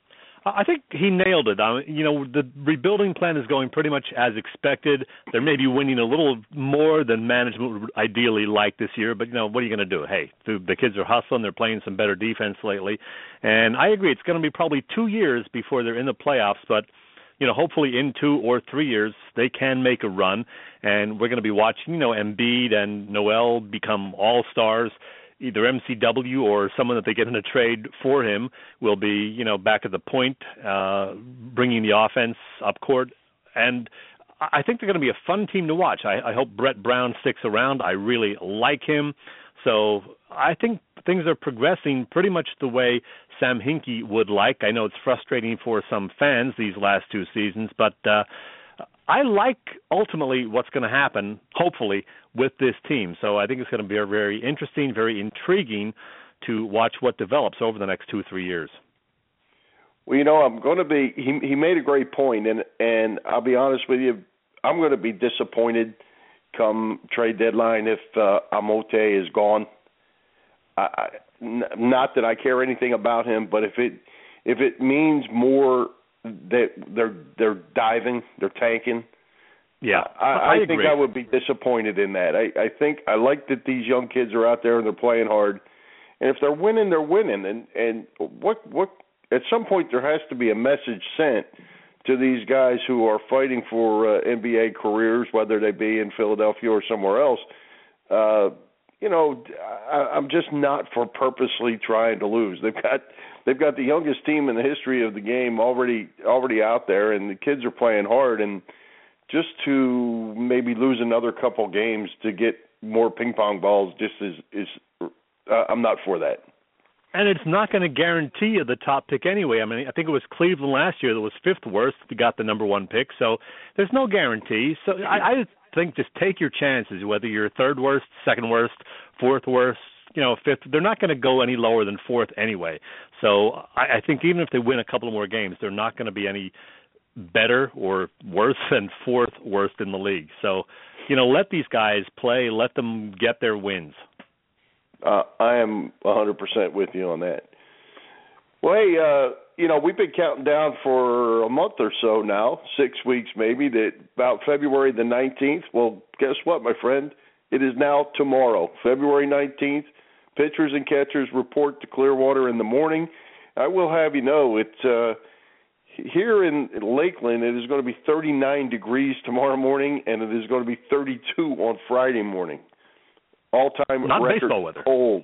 I think he nailed it. Um, you know, the rebuilding plan is going pretty much as expected. They're maybe winning a little more than management would ideally like this year, but, you know, what are you going to do? Hey, the kids are hustling. They're playing some better defense lately. And I agree, it's going to be probably two years before they're in the playoffs, but, you know, hopefully in two or three years they can make a run, and we're going to be watching, you know, Embiid and Noel become all-stars. Either M C W or someone that they get in a trade for him will be, you know, back at the point, uh, bringing the offense up court. And I think they're going to be a fun team to watch. I, I hope Brett Brown sticks around. I really like him. So I think things are progressing pretty much the way Sam Hinkie would like. I know it's frustrating for some fans these last two seasons, but uh, I like ultimately what's going to happen, hopefully, with this team. So I think it's going to be very interesting, very intriguing to watch what develops over the next two, three years. Well, you know, I'm going to be – he he made a great point, and, and I'll be honest with you, I'm going to be disappointed come trade deadline if uh, Amote is gone. I, I, n- not that I care anything about him, but if it if it means more – They, they're they're diving, they're tanking. Yeah, I, I, I think agree. I would be disappointed in that. I, I think I like that these young kids are out there and they're playing hard, and if they're winning, they're winning. And and what what at some point there has to be a message sent to these guys who are fighting for uh, N B A careers, whether they be in Philadelphia or somewhere else. Uh, you know, I, I'm just not for purposely trying to lose. They've got. They've got the youngest team in the history of the game already already out there, and the kids are playing hard. And just to maybe lose another couple games to get more ping pong balls just is is uh, I'm not for that. And it's not going to guarantee you the top pick anyway. I mean, I think it was Cleveland last year that was fifth worst. They got the number one pick, so there's no guarantee. So I, I think just take your chances, whether you're third worst, second worst, fourth worst, you know, fifth. They're not going to go any lower than fourth anyway. So I, I think even if they win a couple more games, they're not going to be any better or worse than fourth worst in the league. So, you know, let these guys play. Let them get their wins. Uh, I am one hundred percent with you on that. Well, hey, uh, you know, we've been counting down for a month or so now, six weeks maybe, that about February the nineteenth. Well, guess what, my friend? It is now tomorrow, February nineteenth. Pitchers and catchers report to Clearwater in the morning. I will have you know, it's uh, here in Lakeland, it is going to be thirty-nine degrees tomorrow morning, and it is going to be thirty-two on Friday morning. All-time not record baseball weather. Cold.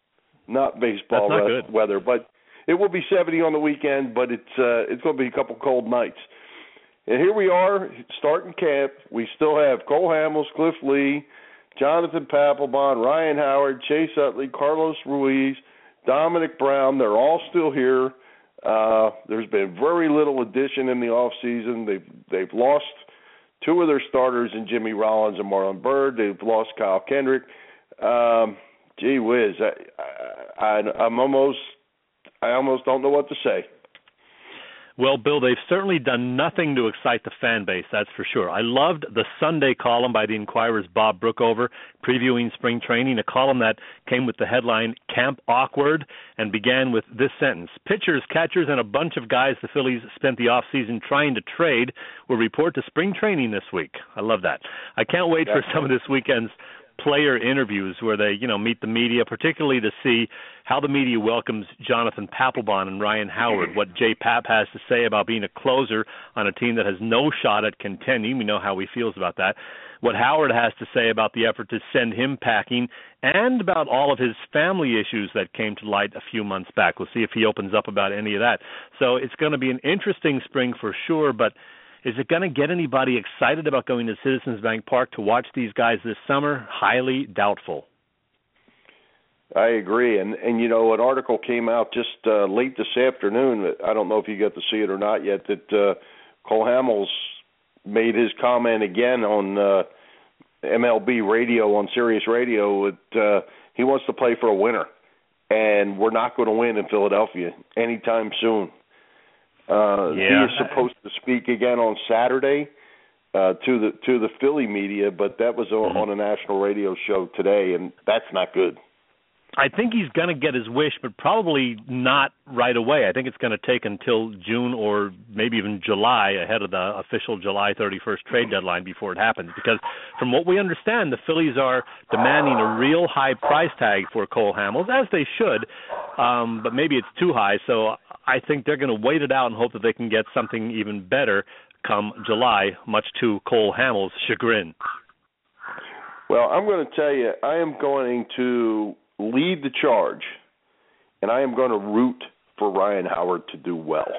Not baseball That's not re- good. weather, but it will be seventy on the weekend, but it's uh, it's going to be a couple cold nights. And here we are, starting camp. We still have Cole Hamels, Cliff Lee, Jonathan Papelbon, Ryan Howard, Chase Utley, Carlos Ruiz, Dominic Brown. They're all still here. Uh, there's been very little addition in the offseason. They've, they've lost two of their starters in Jimmy Rollins and Marlon Byrd. They've lost Kyle Kendrick. Um, gee whiz, I, I, I'm almost, I almost don't know what to say. Well, Bill, they've certainly done nothing to excite the fan base, that's for sure. I loved the Sunday column by the Inquirer's Bob Brookover previewing spring training, a column that came with the headline, Camp Awkward, and began with this sentence. Pitchers, catchers, and a bunch of guys the Phillies spent the offseason trying to trade will report to spring training this week. I love that. I can't wait for some of this weekend's player interviews where they, you know, meet the media, particularly to see how the media welcomes Jonathan Papelbon and Ryan Howard, what Jay Papp has to say about being a closer on a team that has no shot at contending. We know how he feels about that. What Howard has to say about the effort to send him packing and about all of his family issues that came to light a few months back. We'll see if he opens up about any of that. So it's going to be an interesting spring for sure, but is it going to get anybody excited about going to Citizens Bank Park to watch these guys this summer? Highly doubtful. I agree. And, and you know, an article came out just uh, late this afternoon. I don't know if you got to see it or not yet, that uh, Cole Hamels made his comment again on uh, M L B radio, on Sirius Radio. That, uh, he wants to play for a winner, and we're not going to win in Philadelphia anytime soon. Uh, yeah. He is supposed to speak again on Saturday uh, to the to the Philly media, but that was on, mm-hmm. on a national radio show today, and that's not good. I think he's going to get his wish, but probably not right away. I think it's going to take until June or maybe even July, ahead of the official July thirty-first trade deadline, before it happens. Because from what we understand, the Phillies are demanding a real high price tag for Cole Hamels, as they should, um, but maybe it's too high. So I think they're going to wait it out and hope that they can get something even better come July, much to Cole Hamels' chagrin. Well, I'm going to tell you, I am going to lead the charge, and I am going to root for Ryan Howard to do well.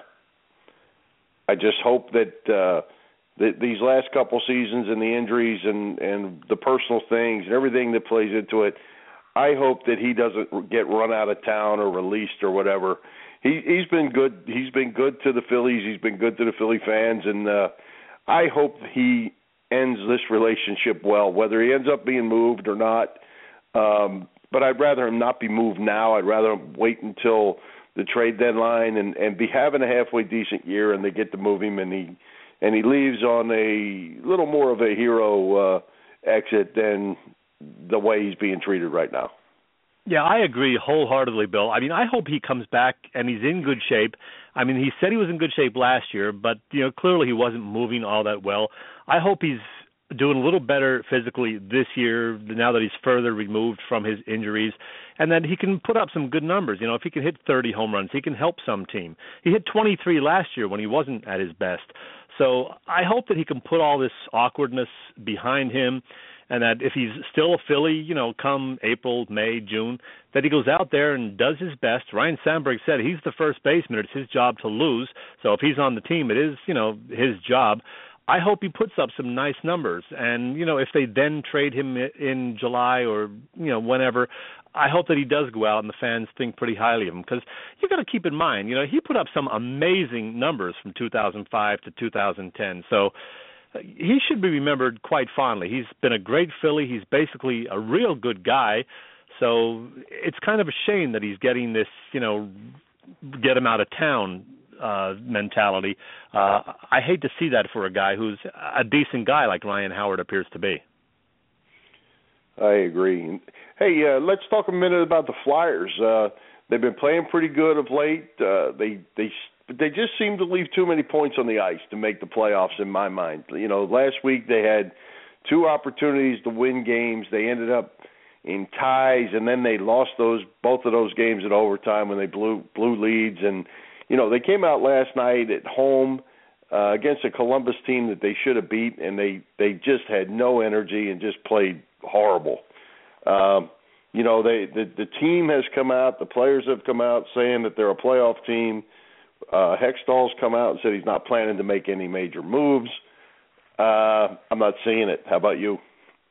I just hope that uh, that these last couple seasons and the injuries and, and the personal things and everything that plays into it, I hope that he doesn't get run out of town or released or whatever. He, he's been good. He's been good to the Phillies. He's been good to the Philly fans, and uh, I hope he ends this relationship well, whether he ends up being moved or not. Um, but I'd rather him not be moved now. I'd rather him wait until the trade deadline and, and be having a halfway decent year, and they get to move him, and he and he leaves on a little more of a hero uh, exit than the way he's being treated right now. Yeah, I agree wholeheartedly, Bill. I mean, I hope he comes back and he's in good shape. I mean, he said he was in good shape last year, but, you know, clearly he wasn't moving all that well. I hope he's doing a little better physically this year now that he's further removed from his injuries, and that he can put up some good numbers. You know, if he can hit thirty home runs, he can help some team. He hit twenty-three last year when he wasn't at his best. So I hope that he can put all this awkwardness behind him, and that if he's still a Philly, you know, come April, May, June, that he goes out there and does his best. Ryan Sandberg said he's the first baseman. It's his job to lose. So if he's on the team, it is, you know, his job. I hope he puts up some nice numbers. And, you know, if they then trade him in July or, you know, whenever, I hope that he does go out and the fans think pretty highly of him. Because you got to keep in mind, you know, he put up some amazing numbers from two thousand five to two thousand ten. So he should be remembered quite fondly. He's been a great Philly. He's basically a real good guy. So it's kind of a shame that he's getting this, you know, get him out of town uh, mentality. Uh, I hate to see that for a guy who's a decent guy like Ryan Howard appears to be. I agree. Hey, uh, let's talk a minute about the Flyers. Uh, they've been playing pretty good of late. Uh, they they they just seem to leave too many points on the ice to make the playoffs, in my mind. You know, last week they had two opportunities to win games. They ended up in ties, and then they lost those both of those games in overtime when they blew blew leads. And you know, they came out last night at home uh, against a Columbus team that they should have beat, and they, they just had no energy and just played horrible. Um, you know, they the, the team has come out, the players have come out saying that they're a playoff team. Uh, Hextall's come out and said he's not planning to make any major moves. Uh, I'm not seeing it. How about you?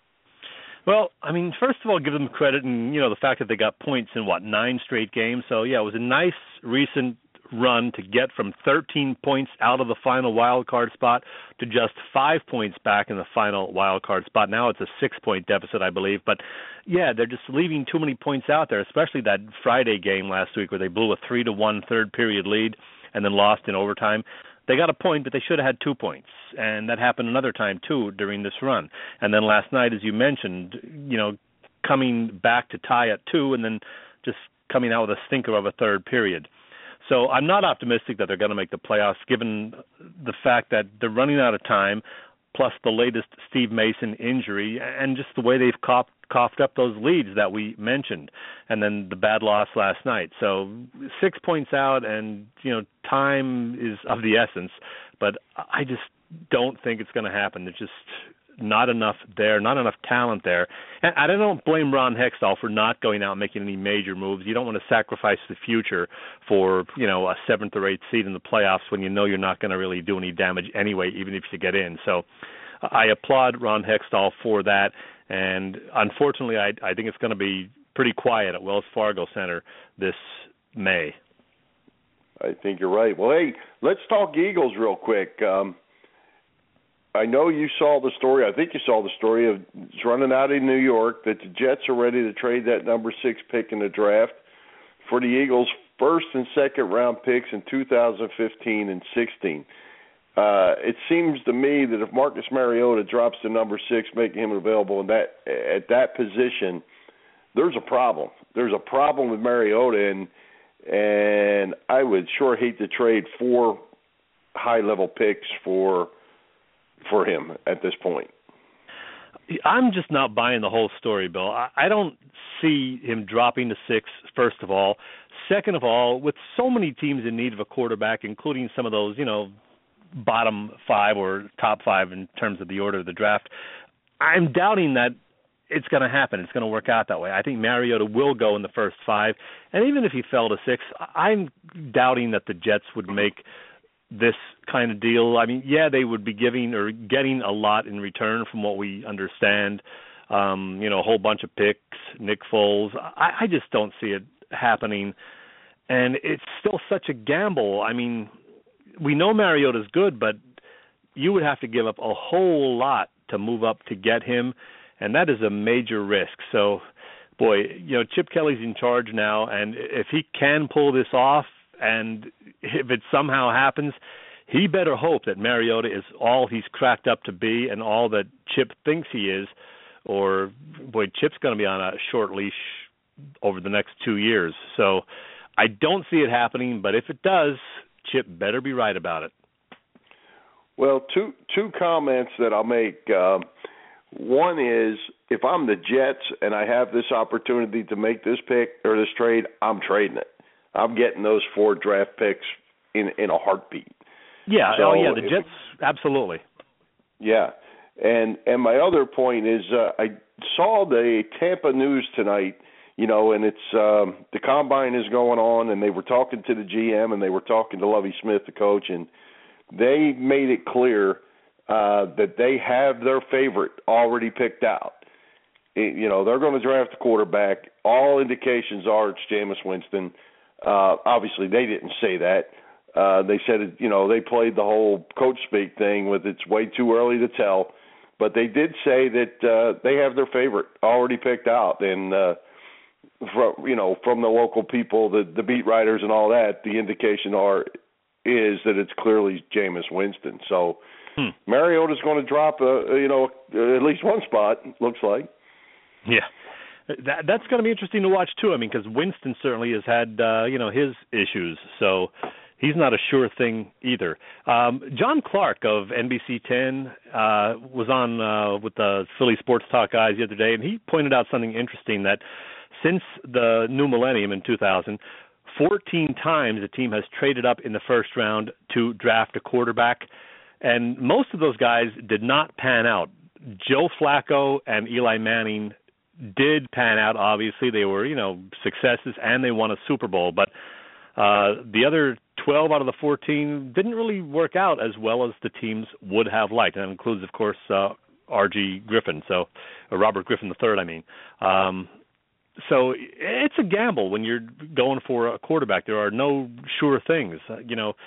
Well, I mean, first of all, give them credit and, you know, the fact that they got points in, what, nine straight games. So, yeah, it was a nice recent run to get from thirteen points out of the final wild card spot to just five points back in the final wild card spot. Now it's a six-point deficit, I believe. But, yeah, they're just leaving too many points out there, especially that Friday game last week where they blew a three to one third-period lead and then lost in overtime. They got a point, but they should have had two points, and that happened another time, too, during this run. And then last night, as you mentioned, you know, coming back to tie at two and then just coming out with a stinker of a third period. So I'm not optimistic that they're going to make the playoffs, given the fact that they're running out of time, plus the latest Steve Mason injury, and just the way they've coughed, coughed up those leads that we mentioned, and then the bad loss last night. So six points out, and, you know, time is of the essence, but I just don't think it's going to happen. There's just not enough there, not enough talent there. And I don't blame Ron Hextall for not going out and making any major moves. You don't want to sacrifice the future for, you know, a seventh or eighth seed in the playoffs when you know you're not going to really do any damage anyway, even if you get in. So I applaud Ron Hextall for that. And unfortunately, I, I think it's going to be pretty quiet at Wells Fargo Center this May. I think you're right. Well, hey, let's talk Eagles real quick. Um, I know you saw the story. I think you saw the story of it's running out in New York that the Jets are ready to trade that number six pick in the draft for the Eagles' first and second round picks in two thousand fifteen and sixteen. Uh, it seems to me that if Marcus Mariota drops to number six, making him available in that at that position, there's a problem. there's a problem with Mariota, and and I would sure hate to trade four high-level picks for for him at this point. I'm just not buying the whole story, Bill. I, I don't see him dropping to six, first of all. Second of all, with so many teams in need of a quarterback, including some of those, you know, bottom five or top five in terms of the order of the draft, I'm doubting that it's going to happen. It's going to work out that way. I think Mariota will go in the first five. And even if he fell to six, I'm doubting that the Jets would make this kind of deal. I mean, yeah, they would be giving or getting a lot in return from what we understand. Um, you know, a whole bunch of picks, Nick Foles. I, I just don't see it happening. And it's still such a gamble. I mean, we know Mariota's good, but you would have to give up a whole lot to move up to get him, and that is a major risk. So, boy, you know, Chip Kelly's in charge now, and if he can pull this off, and if it somehow happens, he better hope that Mariota is all he's cracked up to be and all that Chip thinks he is, or, boy, Chip's going to be on a short leash over the next two years. So I don't see it happening, but if it does, Chip better be right about it. Well, two two comments that I'll make. Uh, one is, if I'm the Jets and I have this opportunity to make this pick or this trade, I'm trading it. I'm getting those four draft picks in in a heartbeat. Yeah, so oh yeah, the if, Jets, absolutely. Yeah, and and my other point is, uh, I saw the Tampa News tonight, you know, and it's um, the combine is going on, and they were talking to the G M and they were talking to Lovie Smith, the coach, and they made it clear uh, that they have their favorite already picked out. It, you know, they're going to draft a quarterback. All indications are it's Jameis Winston. Uh, obviously, they didn't say that. Uh, they said, it, you know, they played the whole coach speak thing with it's way too early to tell. But they did say that uh, they have their favorite already picked out. And, uh, from, you know, from the local people, the, the beat writers and all that, the indication are is that it's clearly Jameis Winston. So hmm. Mariota's going to drop, uh, you know, at least one spot, looks like. Yeah. That, that's going to be interesting to watch, too. I mean, because Winston certainly has had, uh, you know, his issues. So he's not a sure thing either. Um, John Clark of N B C ten uh, was on uh, with the Philly Sports Talk guys the other day, and he pointed out something interesting, that since the new millennium in two thousand, fourteen times a team has traded up in the first round to draft a quarterback, and most of those guys did not pan out. Joe Flacco and Eli Manning did pan out, obviously. They were, you know, successes, and they won a Super Bowl. But uh, the other twelve out of the fourteen didn't really work out as well as the teams would have liked. And that includes, of course, uh, R G Griffin, so uh, Robert Griffin the third, I mean. Um, so it's a gamble when you're going for a quarterback. There are no sure things. Uh, you know,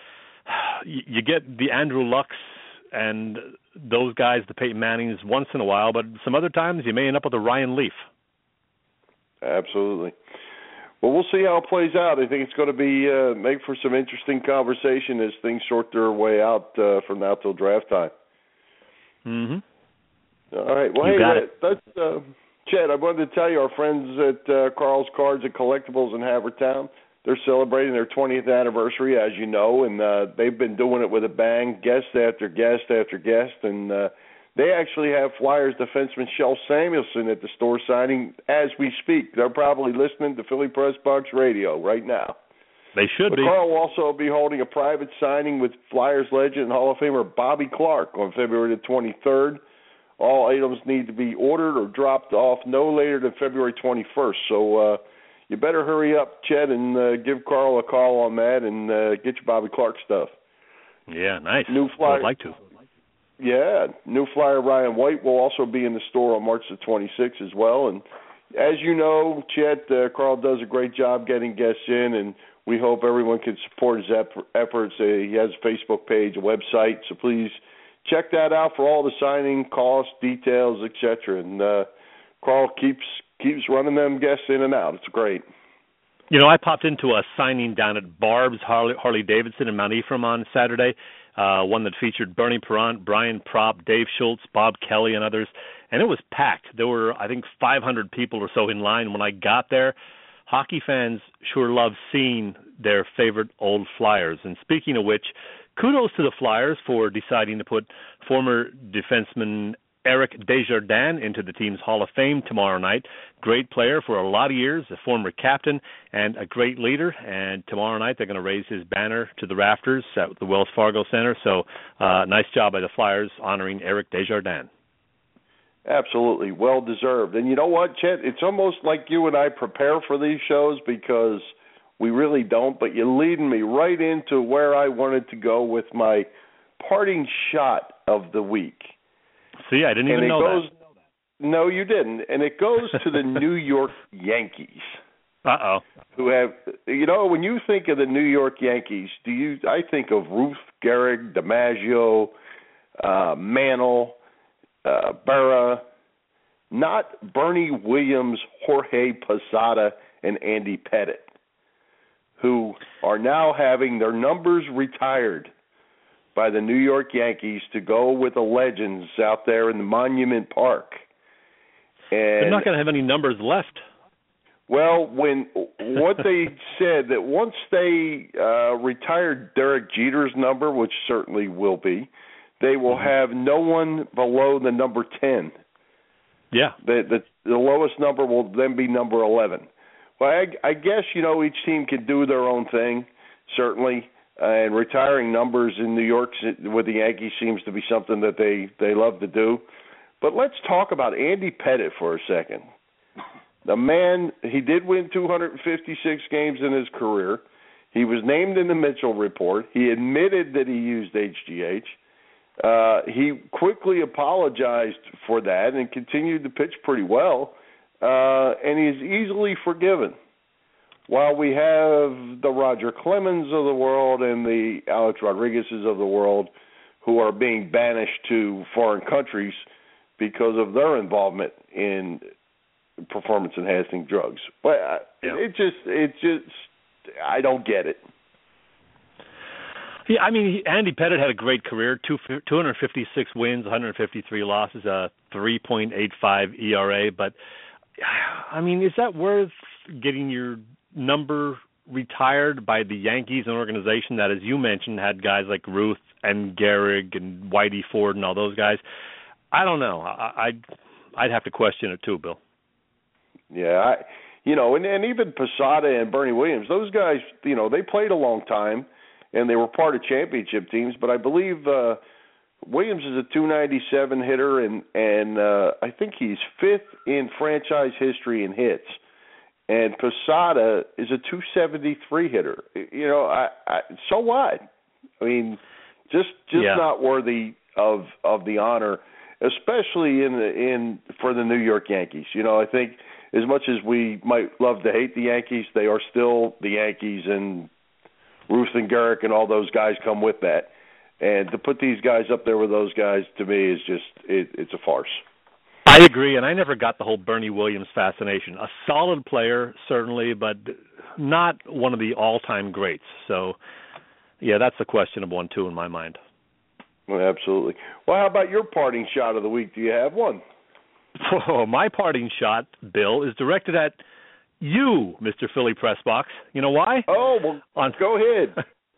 you, you get the Andrew Lucks and those guys, the Peyton Mannings, once in a while, but some other times you may end up with a Ryan Leaf. Absolutely. Well, we'll see how it plays out. I think it's going to be uh, make for some interesting conversation as things sort their way out uh, from now till draft time. Mm-hmm. All right. Well, you hey, that, that's uh, Chad. I wanted to tell you, our friends at uh, Carl's Cards and Collectibles in Havertown, they're celebrating their twentieth anniversary, as you know, and uh, they've been doing it with a bang, guest after guest after guest, and uh, they actually have Flyers defenseman Shel Samuelson at the store signing as we speak. They're probably listening to Philly Press Box Radio right now. They should but be. Carl will also be holding a private signing with Flyers legend and Hall of Famer Bobby Clarke on February the twenty-third. All items need to be ordered or dropped off no later than February twenty-first, so uh, you better hurry up, Chet, and uh, give Carl a call on that and uh, get your Bobby Clarke stuff. Yeah, nice. New flyer, I'd like to. Yeah, new flyer Ryan White will also be in the store on March the twenty-sixth as well. And as you know, Chet, uh, Carl does a great job getting guests in, and we hope everyone can support his ep- efforts. Uh, he has a Facebook page, a website, so please check that out for all the signing costs, details, et cetera. And uh, Carl keeps keeps running them guests in and out. It's great. You know, I popped into a signing down at Barb's Harley, Harley Davidson in Mount Ephraim on Saturday. uh, one that featured Bernie Perrant, Brian Propp, Dave Schultz, Bob Kelly, and others. And it was packed. There were, I think, five hundred people or so in line when I got there. Hockey fans sure love seeing their favorite old Flyers. And speaking of which, kudos to the Flyers for deciding to put former defenseman Eric Desjardins into the team's Hall of Fame tomorrow night. Great player for a lot of years, a former captain, and a great leader. And tomorrow night they're going to raise his banner to the rafters at the Wells Fargo Center. So uh, nice job by the Flyers honoring Eric Desjardins. Absolutely, well deserved. And you know what, Chet? It's almost like you and I prepare for these shows because we really don't, but you're leading me right into where I wanted to go with my parting shot of the week. See, I didn't and even know goes, that. No, you didn't. And it goes to the New York Yankees. Uh-oh. Who have, you know, when you think of the New York Yankees, do you? I think of Ruth, Gehrig, DiMaggio, uh, Mantle, Uh, Berra, not Bernie Williams, Jorge Posada, and Andy Pettitte, who are now having their numbers retired by the New York Yankees to go with the legends out there in the Monument Park. And they're not going to have any numbers left. Well, when what they said that once they uh, retired Derek Jeter's number, which certainly will be, they will have no one below the number ten. Yeah. The, the the lowest number will then be number eleven. Well, I, I guess, you know, each team can do their own thing, certainly, uh, and retiring numbers in New York with the Yankees seems to be something that they, they love to do. But let's talk about Andy Pettitte for a second. The man, he did win two hundred fifty-six games in his career. He was named in the Mitchell Report. He admitted that he used H G H. Uh, he quickly apologized for that and continued to pitch pretty well, uh, and he's easily forgiven. While we have the Roger Clemens of the world and the Alex Rodriguez's of the world who are being banished to foreign countries because of their involvement in performance-enhancing drugs. But yeah. it just, it just, I don't get it. Yeah, I mean, Andy Pettitte had a great career, two, two hundred fifty-six wins, one hundred fifty-three losses, a three point eight five E R A. But, I mean, is that worth getting your number retired by the Yankees, an organization that, as you mentioned, had guys like Ruth and Gehrig and Whitey Ford and all those guys? I don't know. I, I'd, I'd have to question it too, Bill. Yeah, I, you know, and, and even Posada and Bernie Williams, those guys, you know, they played a long time. And they were part of championship teams, but I believe uh, Williams is a two ninety-seven hitter, and and uh, I think he's fifth in franchise history in hits. And Posada is a two seventy-three hitter. You know, I, I, so what? I mean, just just yeah. not worthy of of the honor, especially in the, in for the New York Yankees. You know, I think as much as we might love to hate the Yankees, they are still the Yankees, and Ruth and Gehrig and all those guys come with that. And to put these guys up there with those guys, to me, is just, it, it's a farce. I agree, and I never got the whole Bernie Williams fascination. A solid player, certainly, but not one of the all-time greats. So, yeah, that's a questionable one, too, in my mind. Well, absolutely. Well, how about your parting shot of the week? Do you have one? Oh, my parting shot, Bill, is directed at you, Mister Philly Pressbox. You know why? Oh, well, on, go ahead.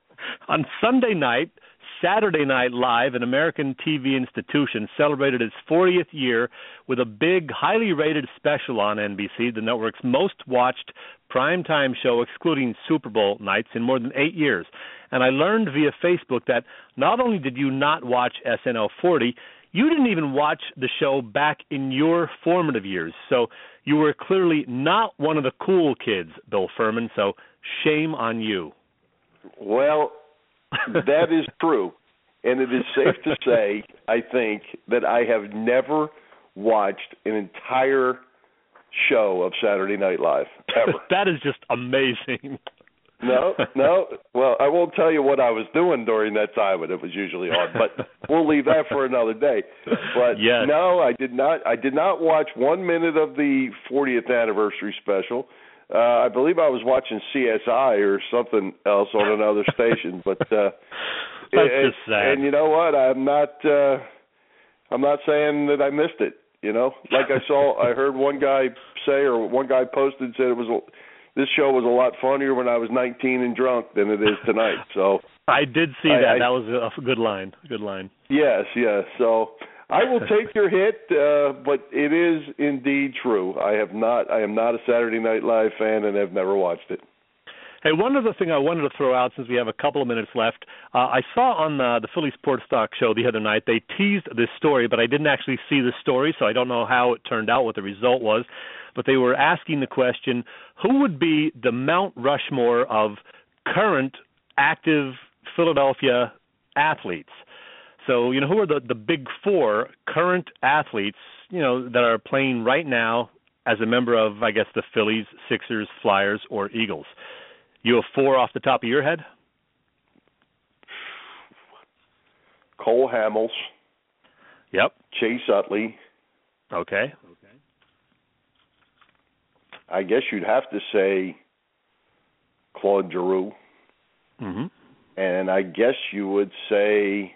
On Sunday night, Saturday Night Live, an American T V institution, celebrated its fortieth year with a big, highly rated special on N B C, the network's most-watched primetime show, excluding Super Bowl nights, in more than eight years. And I learned via Facebook that not only did you not watch S N L forty, you didn't even watch the show back in your formative years. So you were clearly not one of the cool kids, Bill Furman, so shame on you. Well, that is true. And it is safe to say, I think, that I have never watched an entire show of Saturday Night Live, ever. That is just amazing. No, no. Well, I won't tell you what I was doing during that time when it was usually on, but we'll leave that for another day. But yes. no, I did not. I did not watch one minute of the fortieth anniversary special. Uh, I believe I was watching C S I or something else on another station. But uh, That's and, just sad. And you know what? I'm not. Uh, I'm not saying that I missed it. You know, like I saw, I heard one guy say, or one guy posted said it was. A, this show was a lot funnier when I was nineteen and drunk than it is tonight. So I did see I, that. I, that was a good line. Good line. Yes, yes. So I will take your hit, uh, but it is indeed true. I have not. I am not a Saturday Night Live fan, and have never watched it. Hey, one other thing I wanted to throw out since we have a couple of minutes left. Uh, I saw on uh, the Philly Sports Talk show the other night, they teased this story, but I didn't actually see the story, so I don't know how it turned out, what the result was. But they were asking the question, who would be the Mount Rushmore of current active Philadelphia athletes? So, you know, who are the, the big four current athletes, you know, that are playing right now as a member of, I guess, the Phillies, Sixers, Flyers, or Eagles? You have four off the top of your head? Cole Hamels. Yep. Chase Utley. Okay. Okay. I guess you'd have to say Claude Giroux. Mm-hmm. And I guess you would say,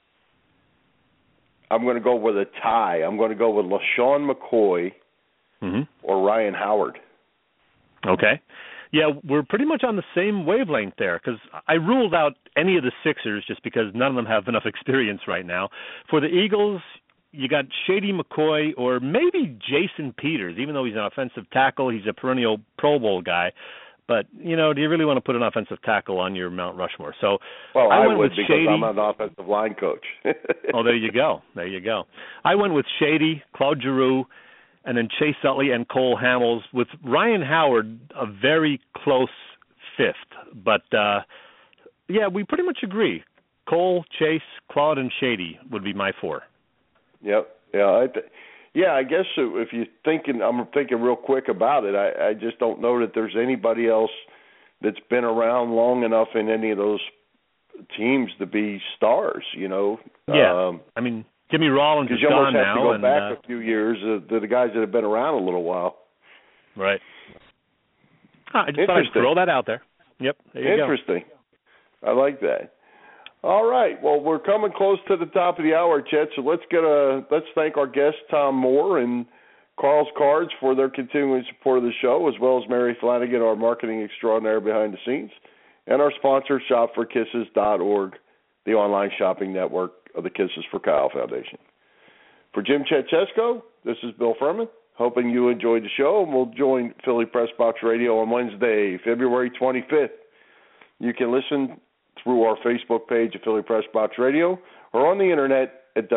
I'm going to go with a tie. I'm going to go with LaShawn McCoy mm-hmm. or Ryan Howard. Okay. Yeah, we're pretty much on the same wavelength there because I ruled out any of the Sixers just because none of them have enough experience right now. For the Eagles, you got Shady McCoy or maybe Jason Peters, even though he's an offensive tackle. He's a perennial Pro Bowl guy. But, you know, do you really want to put an offensive tackle on your Mount Rushmore? So well, I, I went would with because Shady. I'm an offensive line coach. Oh, there you go. There you go. I went with Shady, Claude Giroux, and then Chase Utley and Cole Hamels, with Ryan Howard a very close fifth. But, uh, yeah, we pretty much agree. Cole, Chase, Claude, and Shady would be my four. Yep. Yeah, I th- yeah, I guess if you're thinking, I'm thinking real quick about it, I, I just don't know that there's anybody else that's been around long enough in any of those teams to be stars, you know. Yeah, um, I mean, Jimmy Rollins is you gone almost have now. to go and, back uh, a few years uh, to the guys that have been around a little while. Right. Oh, I just thought I'd throw that out there. Yep, there you Interesting. go. I like that. All right. Well, we're coming close to the top of the hour, Chet. So let's get a let's thank our guests, Tom Moore and Carl's Cards, for their continuing support of the show, as well as Mary Flanagan, our marketing extraordinaire behind the scenes, and our sponsor, shop for kisses dot org, the online shopping network of the Kisses for Kyle Foundation. For Jim Chetchesko, this is Bill Furman, hoping you enjoyed the show, and we'll join Philly Press Box Radio on Wednesday, February twenty-fifth. You can listen through our Facebook page at Philly Press Box Radio or on the internet at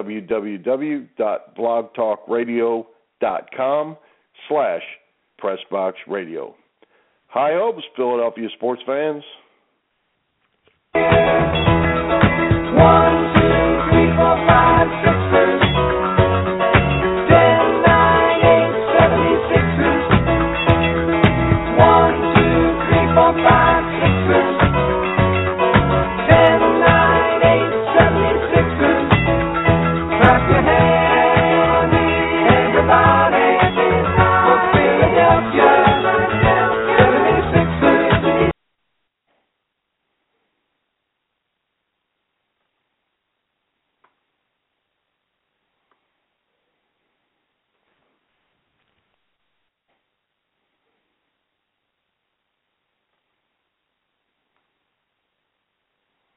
www.blogtalkradio.com slash pressboxradio. High hopes, Philadelphia sports fans. One, two, three, four, five, sixers. Ten, nine, eight, seventy-sixers. One, two, three, four, five, sixers. Ten, nine, eight, seventy-sixers. Clap your hands.